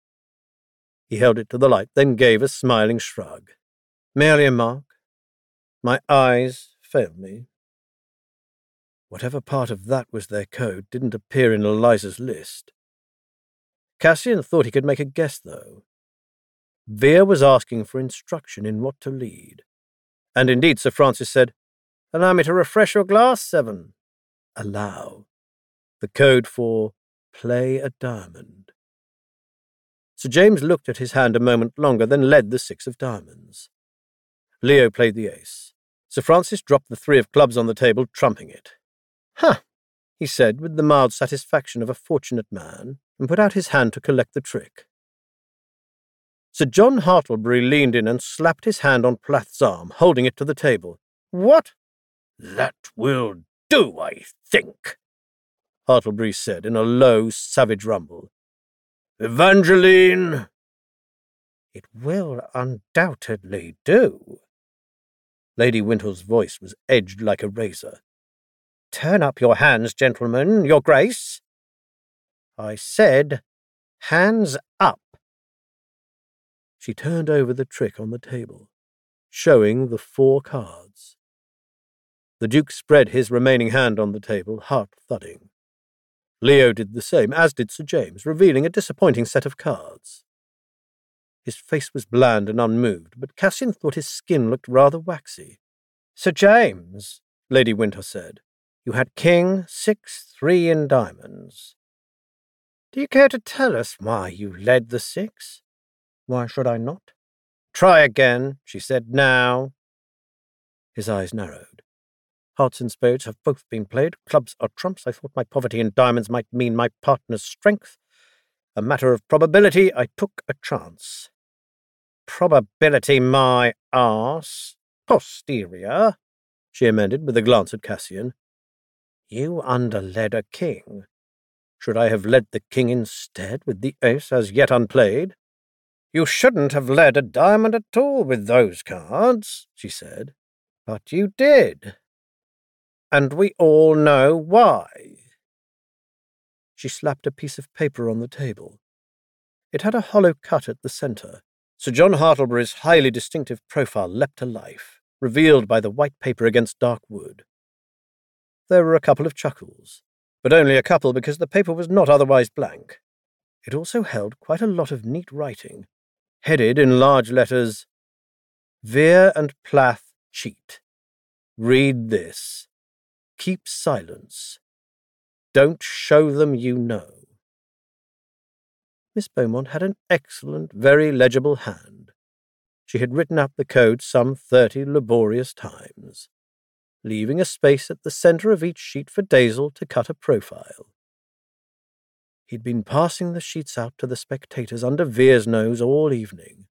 He held it to the light, then gave a smiling shrug. "Merely a mark. My eyes failed me." Whatever part of that was their code didn't appear in Eliza's list. Cassian thought he could make a guess, though. Vere was asking for instruction in what to lead. And indeed, Sir Francis said, "Allow me to refresh your glass, Seven." Allow. The code for play a diamond. Sir James looked at his hand a moment longer, then led the six of diamonds. Leo played the ace. Sir Francis dropped the three of clubs on the table, trumping it. "Huh," he said with the mild satisfaction of a fortunate man, and put out his hand to collect the trick. Sir John Hartlebury leaned in and slapped his hand on Plath's arm, holding it to the table. "What?" "That will do, I think," Hartlebury said in a low, savage rumble. "Evangeline!" "It will undoubtedly do." Lady Winter's voice was edged like a razor. "Turn up your hands, gentlemen, your grace." "I said, hands up." She turned over the trick on the table, showing the four cards. The Duke spread his remaining hand on the table, heart thudding. Leo did the same, as did Sir James, revealing a disappointing set of cards. His face was bland and unmoved, but Cassian thought his skin looked rather waxy. "Sir James," Lady Winter said, "you had king, six, three in diamonds. Do you care to tell us why you led the six?" "Why should I not?" "Try again," she said, "now." His eyes narrowed. "Hearts and spades have both been played. Clubs are trumps. I thought my poverty in diamonds might mean my partner's strength. A matter of probability, I took a chance." "Probability, my arse. Posterior," she amended with a glance at Cassian. "You underled a king. Should I have led the king instead, with the ace as yet unplayed?" "You shouldn't have led a diamond at all with those cards," she said. "But you did. And we all know why." She slapped a piece of paper on the table. It had a hollow cut at the centre. Sir John Hartlebury's highly distinctive profile leapt to life, revealed by the white paper against dark wood. There were a couple of chuckles, but only a couple because the paper was not otherwise blank. It also held quite a lot of neat writing, headed in large letters, "Vere and Plath cheat. Read this. Keep silence. Don't show them you know." Miss Beaumont had an excellent, very legible hand. She had written out the code some thirty laborious times, leaving a space at the centre of each sheet for Daisel to cut a profile. He'd been passing the sheets out to the spectators under Vere's nose all evening.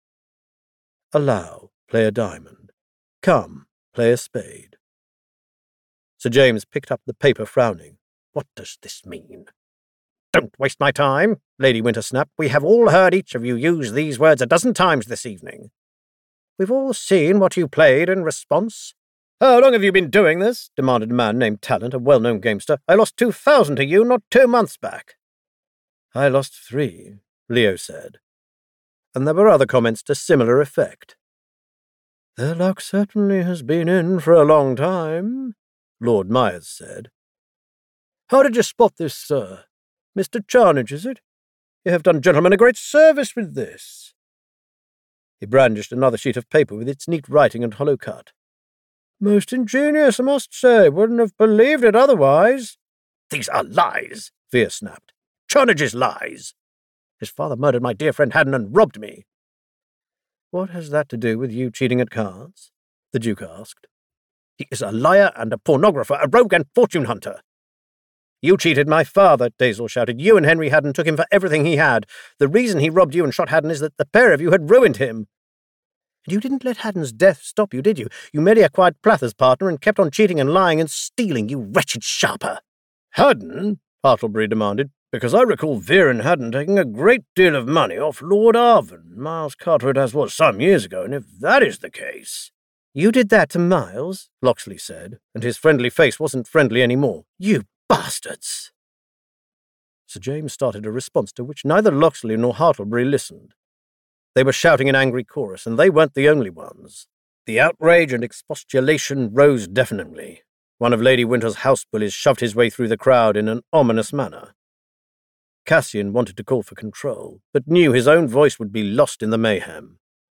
Allow, play a diamond. Come, play a spade. Sir James picked up the paper, frowning. "What does this mean?" "Don't waste my time," Lady Winter snapped. "We have all heard each of you use these words a dozen times this evening. We've all seen what you played in response." "How long have you been doing this?" demanded a man named Talent, a well-known gamester. "I lost two thousand to you not two months back." "I lost three," Leo said. And there were other comments to similar effect. "Their luck certainly has been in for a long time," Lord Myers said. "How did you spot this, sir? Mister Charnage, is it? You have done gentlemen a great service with this." He brandished another sheet of paper with its neat writing and hollow cut. "Most ingenious, I must say. Wouldn't have believed it otherwise." "These are lies," Vere snapped. "Charnage's lies. His father murdered my dear friend Haddon and robbed me." "What has that to do with you cheating at cards?" the Duke asked. "He is a liar and a pornographer, a rogue and fortune hunter." "You cheated my father," Daisel shouted. "You and Henry Haddon took him for everything he had. The reason he robbed you and shot Haddon is that the pair of you had ruined him." And you didn't let Haddon's death stop you, did you? You merely acquired Plather's partner and kept on cheating and lying and stealing, you wretched sharper. Haddon? Hartlebury demanded, because I recall Vere and Haddon taking a great deal of money off Lord Arvin, Miles Carteret as was some years ago, and if that is the case— You did that to Miles, Locksley said, and his friendly face wasn't friendly any more. You bastards! Sir James started a response to which neither Locksley nor Hartlebury listened. They were shouting in angry chorus, and they weren't the only ones. The outrage and expostulation rose deafeningly. One of Lady Winter's house bullies shoved his way through the crowd in an ominous manner. Cassian wanted to call for control, but knew his own voice would be lost in the mayhem.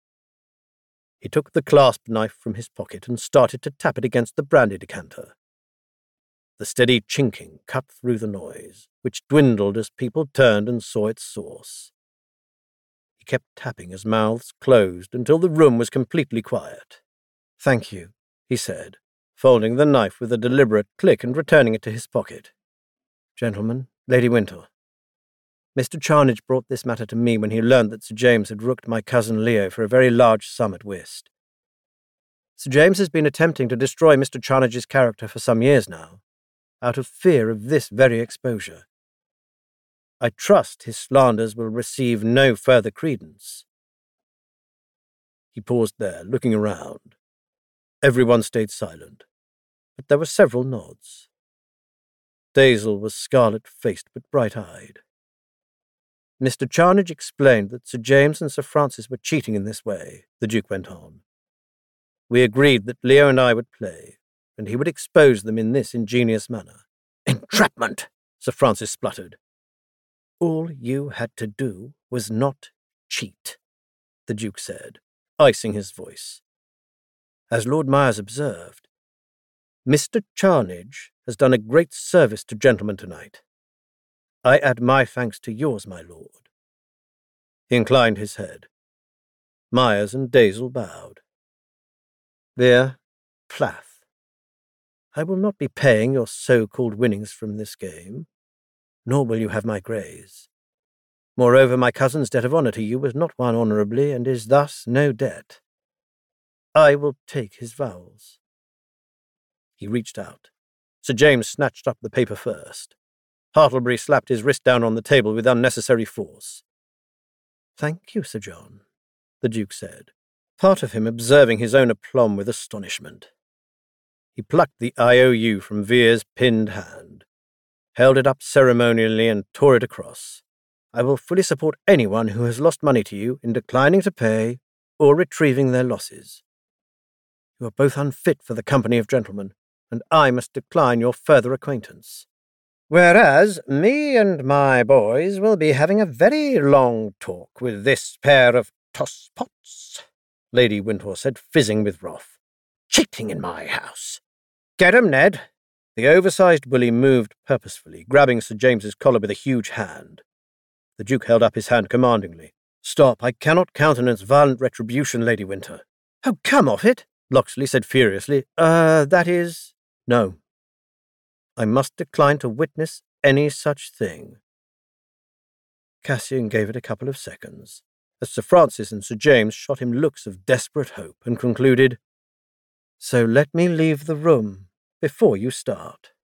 He took the clasp knife from his pocket and started to tap it against the brandy decanter. The steady chinking cut through the noise, which dwindled as people turned and saw its source. He kept tapping as mouths closed until the room was completely quiet. "Thank you," he said, folding the knife with a deliberate click and returning it to his pocket. "Gentlemen, Lady Winter. Mister Charnage brought this matter to me when he learned that Sir James had rooked my cousin Leo for a very large sum at whist. Sir James has been attempting to destroy Mister Charnage's character for some years now, out of fear of this very exposure. I trust his slanders will receive no further credence." He paused there, looking around. Everyone stayed silent, but there were several nods. Daisel was scarlet-faced but bright-eyed. "Mister Charnage explained that Sir James and Sir Francis were cheating in this way," the Duke went on. "We agreed that Leo and I would play, and he would expose them in this ingenious manner." "Entrapment!" Sir Francis spluttered. "All you had to do was not cheat," the Duke said, icing his voice. "As Lord Myers observed, Mister Charnage has done a great service to gentlemen tonight. I add my thanks to yours, my lord." He inclined his head. Myers and Daisel bowed. "Vere, Plath, I will not be paying your so-called winnings from this game, nor will you have my greys. Moreover, my cousin's debt of honour to you was not won honourably, and is thus no debt. I will take his vowels." He reached out. Sir James snatched up the paper first. Hartlebury slapped his wrist down on the table with unnecessary force. "Thank you, Sir John," the Duke said, part of him observing his own aplomb with astonishment. He plucked the I O U from Vere's pinned hand, held it up ceremonially and tore it across. "I will fully support anyone who has lost money to you in declining to pay or retrieving their losses. You are both unfit for the company of gentlemen, and I must decline your further acquaintance. Whereas me and my boys will be having a very long talk with this pair of tosspots," Lady Winter said, fizzing with wrath. "Cheating in my house. Get 'em, Ned." The oversized bully moved purposefully, grabbing Sir James's collar with a huge hand. The Duke held up his hand commandingly. "Stop, I cannot countenance violent retribution, Lady Winter." "Oh, come off it," Locksley said furiously. Uh, that is— No. I must decline to witness any such thing." Cassian gave it a couple of seconds, as Sir Francis and Sir James shot him looks of desperate hope, and concluded, "So let me leave the room before you start."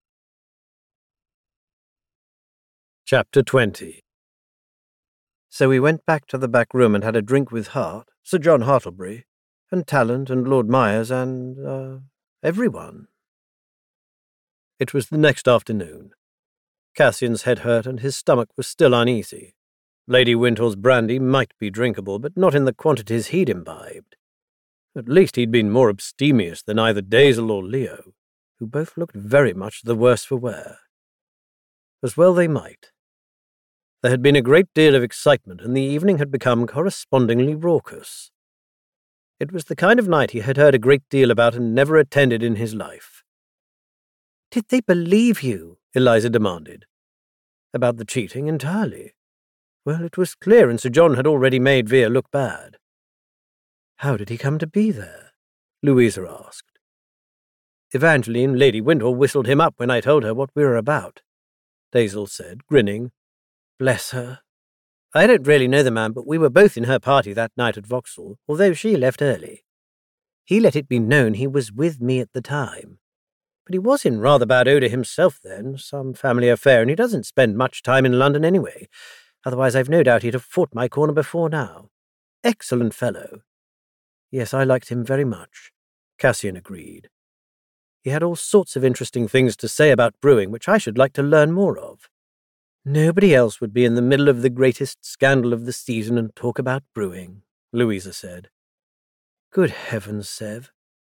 Chapter twenty. So we went back to the back room and had a drink with Hart, Sir John Hartlebury, and Tallant and Lord Myers and, uh, everyone. It was the next afternoon. Cassian's head hurt and his stomach was still uneasy. Lady Winter's brandy might be drinkable, but not in the quantities he'd imbibed. At least he'd been more abstemious than either Daisel or Leo, who both looked very much the worse for wear. As well they might. There had been a great deal of excitement, and the evening had become correspondingly raucous. It was the kind of night he had heard a great deal about and never attended in his life. "Did they believe you?" Eliza demanded. "About the cheating entirely. Well, it was clear, and Sir John had already made Vere look bad." "How did he come to be there?" Louisa asked. "Evangeline, Lady Winter, whistled him up when I told her what we were about," Daisel said, grinning. "Bless her. I don't really know the man, but we were both in her party that night at Vauxhall, although she left early. He let it be known he was with me at the time. But he was in rather bad odour himself then, some family affair, and he doesn't spend much time in London anyway. Otherwise I've no doubt he'd have fought my corner before now. Excellent fellow. Yes, I liked him very much, Cassian agreed. He had all sorts of interesting things to say about brewing, which I should like to learn more of. Nobody else would be in the middle of the greatest scandal of the season and talk about brewing, Louisa said. Good heavens, Sev.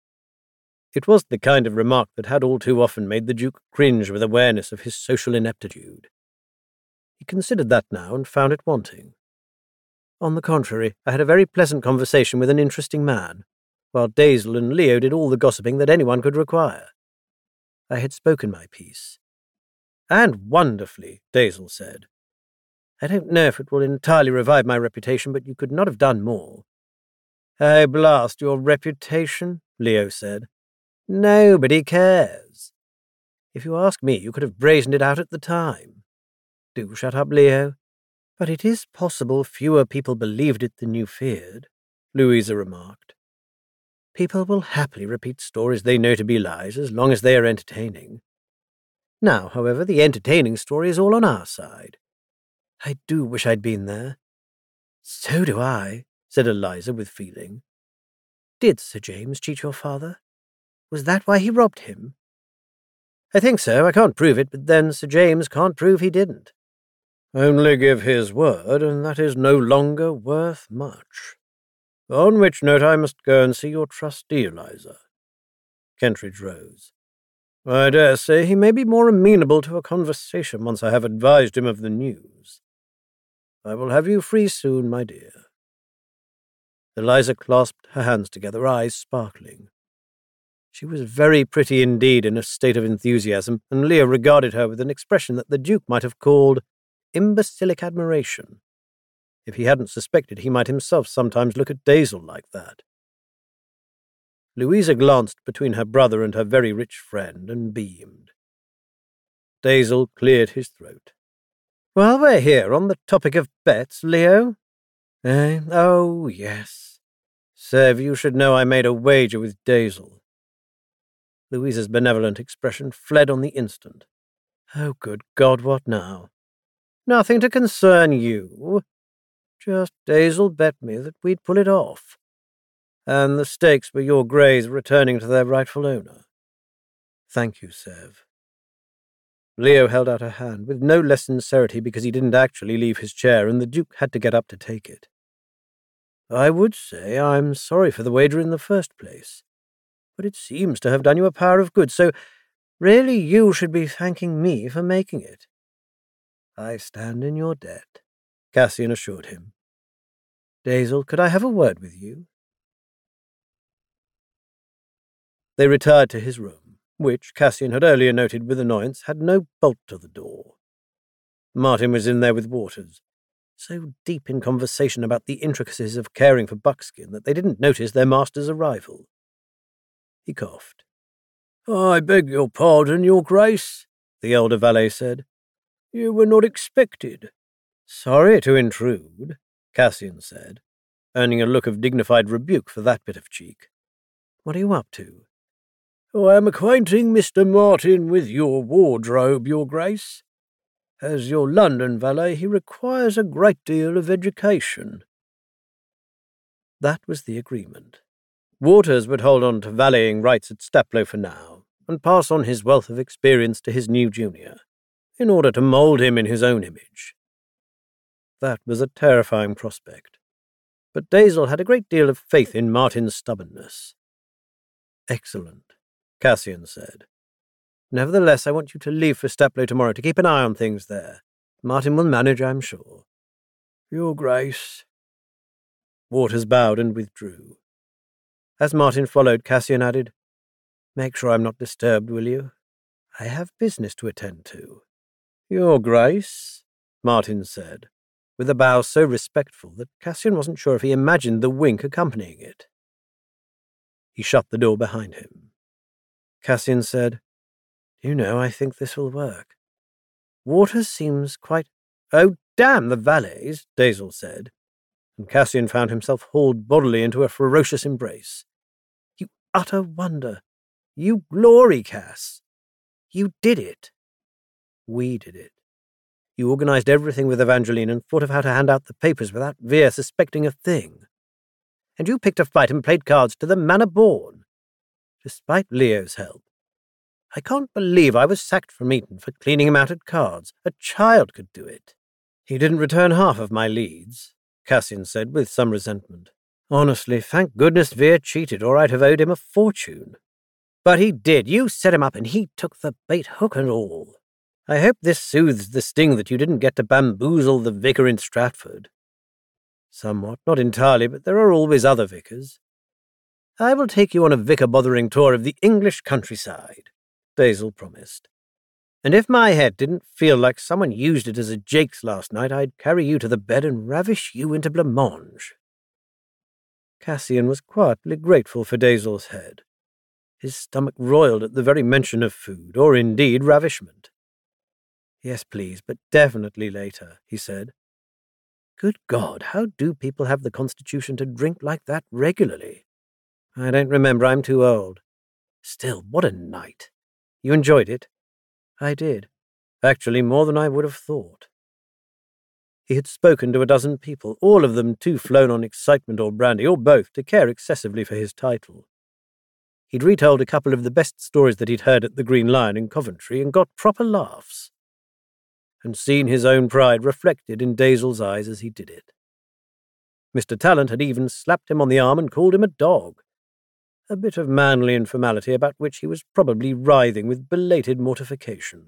It was the kind of remark that had all too often made the Duke cringe with awareness of his social ineptitude. He considered that now and found it wanting. On the contrary, I had a very pleasant conversation with an interesting man, while Daisel and Leo did all the gossiping that anyone could require. I had spoken my piece. And wonderfully, Daisel said. I don't know if it will entirely revive my reputation, but you could not have done more. Oh, blast your reputation, Leo said. Nobody cares. If you ask me, you could have brazened it out at the time. Do shut up, Leo. But it is possible fewer people believed it than you feared, Louisa remarked. People will happily repeat stories they know to be lies as long as they are entertaining. Now, however, the entertaining story is all on our side. I do wish I'd been there. So do I, said Eliza with feeling. Did Sir James cheat your father? Was that why he robbed him? I think so. I can't prove it, but then Sir James can't prove he didn't. Only give his word, and that is no longer worth much. On which note I must go and see your trustee, Eliza. Kentridge rose. I dare say he may be more amenable to a conversation once I have advised him of the news. I will have you free soon, my dear. Eliza clasped her hands together, eyes sparkling. She was very pretty indeed in a state of enthusiasm, and Leo regarded her with an expression that the Duke might have called imbecilic admiration. If he hadn't suspected, he might himself sometimes look at Daisel like that. Louisa glanced between her brother and her very rich friend and beamed. Daisel cleared his throat. While we're here on the topic of bets, Leo? Eh? Oh, yes. Sev, you should know I made a wager with Daisel. Louisa's benevolent expression fled on the instant. Oh, good God, what now? Nothing to concern you. Just Daisel bet me that we'd pull it off. And the stakes were your greys returning to their rightful owner. Thank you, Sev. Leo held out a hand with no less sincerity because he didn't actually leave his chair and the Duke had to get up to take it. I would say I'm sorry for the wager in the first place, but it seems to have done you a power of good, so really you should be thanking me for making it. I stand in your debt, Cassian assured him. Daisel, could I have a word with you? They retired to his room, which Cassian had earlier noted with annoyance had no bolt to the door. Martin was in there with Waters, so deep in conversation about the intricacies of caring for Buckskin that they didn't notice their master's arrival. He coughed. I beg your pardon, your grace, the elder valet said. You were not expected. Sorry to intrude, Cassian said, earning a look of dignified rebuke for that bit of cheek. What are you up to? Oh, I am acquainting Mister Martin with your wardrobe, your grace. As your London valet, he requires a great deal of education. That was the agreement. Waters would hold on to valeting rights at Staplow for now, and pass on his wealth of experience to his new junior, in order to mould him in his own image. That was a terrifying prospect, but Daisel had a great deal of faith in Martin's stubbornness. Excellent, Cassian said. Nevertheless, I want you to leave for Staplow tomorrow to keep an eye on things there. Martin will manage, I'm sure. Your Grace. Waters bowed and withdrew. As Martin followed, Cassian added, Make sure I'm not disturbed, will you? I have business to attend to. Your Grace, Martin said, with a bow so respectful that Cassian wasn't sure if he imagined the wink accompanying it. He shut the door behind him. Cassian said, You know, I think this will work. Waters seems quite... Oh, Damn the valets, Dazel said, and Cassian found himself hauled bodily into a ferocious embrace. You utter wonder. You glory, Cass. You did it. We did it. You organised everything with Evangeline and thought of how to hand out the papers without Veer suspecting a thing. And you picked a fight and played cards to the manner born, despite Leo's help. I can't believe I was sacked from Eton for cleaning him out at cards. A child could do it. He didn't return half of my leads, Cassian said with some resentment. Honestly, thank goodness Veer cheated, or I'd have owed him a fortune. But he did. You set him up, and he took the bait hook and all. I hope this soothes the sting that you didn't get to bamboozle the vicar in Stratford. Somewhat, not entirely, but there are always other vicars. I will take you on a vicar-bothering tour of the English countryside, Dazel promised. And if my head didn't feel like someone used it as a jakes last night, I'd carry you to the bed and ravish you into blancmange. Cassian was quietly grateful for Dazel's head. His stomach roiled at the very mention of food, or indeed ravishment. Yes, please, but definitely later, he said. Good God, how do people have the constitution to drink like that regularly? I don't remember, I'm too old. Still, what a night. You enjoyed it? I did. Actually, more than I would have thought. He had spoken to a dozen people, all of them too flown on excitement or brandy, or both, to care excessively for his title. He'd retold a couple of the best stories that he'd heard at the Green Lion in Coventry and got proper laughs, and seen his own pride reflected in Dazel's eyes as he did it. Mister Tallant had even slapped him on the arm and called him a dog, a bit of manly informality about which he was probably writhing with belated mortification.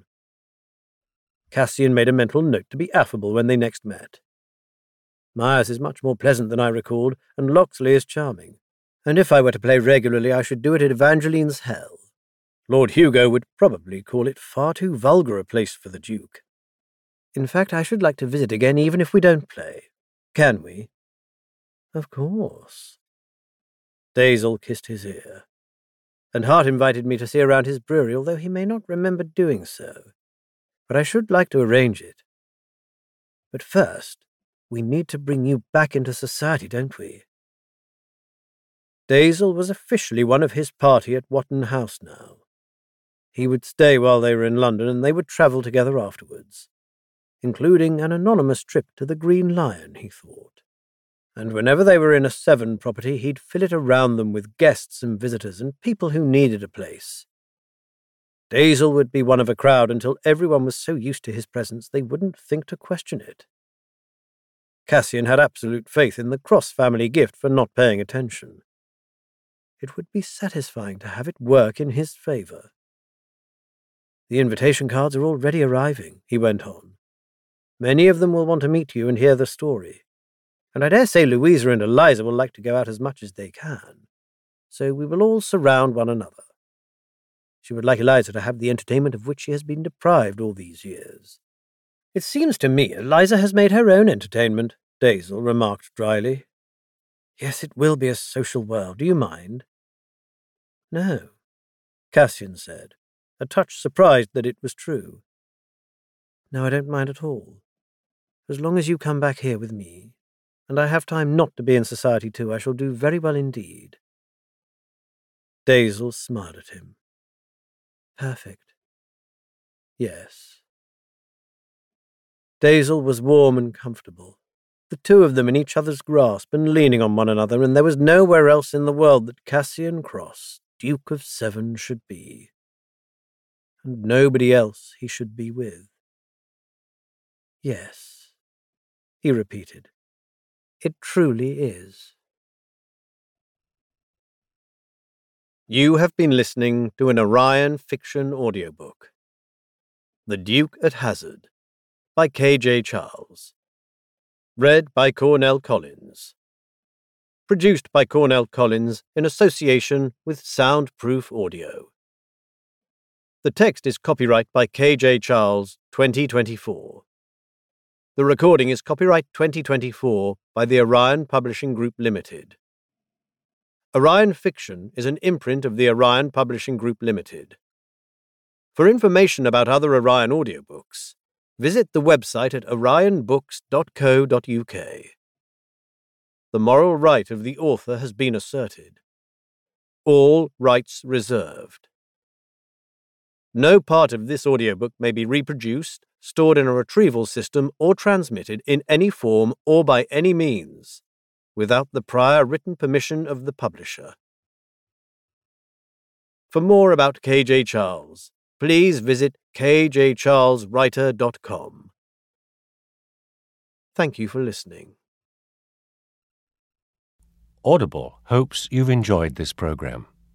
Cassian made a mental note to be affable when they next met. Myers is much more pleasant than I recalled, and Locksley is charming, and if I were to play regularly I should do it at Evangeline's Hell. Lord Hugo would probably call it far too vulgar a place for the Duke. In fact, I should like to visit again even if we don't play. Can we? Of course. Dazel kissed his ear, and Hart invited me to see around his brewery, although he may not remember doing so. But I should like to arrange it. But first, we need to bring you back into society, don't we? Dazel was officially one of his party at Wotton House now. He would stay while they were in London, and they would travel together afterwards, including an anonymous trip to the Green Lion, he thought. And whenever they were in a Severn property, he'd fill it around them with guests and visitors and people who needed a place. Dazel would be one of a crowd until everyone was so used to his presence they wouldn't think to question it. Cassian had absolute faith in the Cross family gift for not paying attention. It would be satisfying to have it work in his favour. The invitation cards are already arriving, he went on. Many of them will want to meet you and hear the story. And I dare say Louisa and Eliza will like to go out as much as they can. So we will all surround one another. She would like Eliza to have the entertainment of which she has been deprived all these years. It seems to me Eliza has made her own entertainment, Dazel remarked dryly. Yes, it will be a social world. Do you mind? No, Cassian said, a touch surprised that it was true. No, I don't mind at all. As long as you come back here with me, and I have time not to be in society too, I shall do very well indeed. Dazel smiled at him. Perfect. Yes. Dazel was warm and comfortable, the two of them in each other's grasp and leaning on one another, and there was nowhere else in the world that Cassian Cross, Duke of Severn, should be. And nobody else he should be with. Yes, he repeated. It truly is. You have been listening to an Orion fiction audiobook. The Duke at Hazard by K J Charles. Read by Cornell Collins. Produced by Cornell Collins in association with Soundproof Audio. The text is copyright by K J Charles twenty twenty-four. The recording is copyright twenty twenty-four by the Orion Publishing Group Limited. Orion Fiction is an imprint of the Orion Publishing Group Limited. For information about other Orion audiobooks, visit the website at orion books dot co dot uk. The moral right of the author has been asserted. All rights reserved. No part of this audiobook may be reproduced, stored in a retrieval system, or transmitted in any form or by any means without the prior written permission of the publisher. For more about K J Charles, please visit k j charles writer dot com. Thank you for listening. Audible hopes you've enjoyed this program.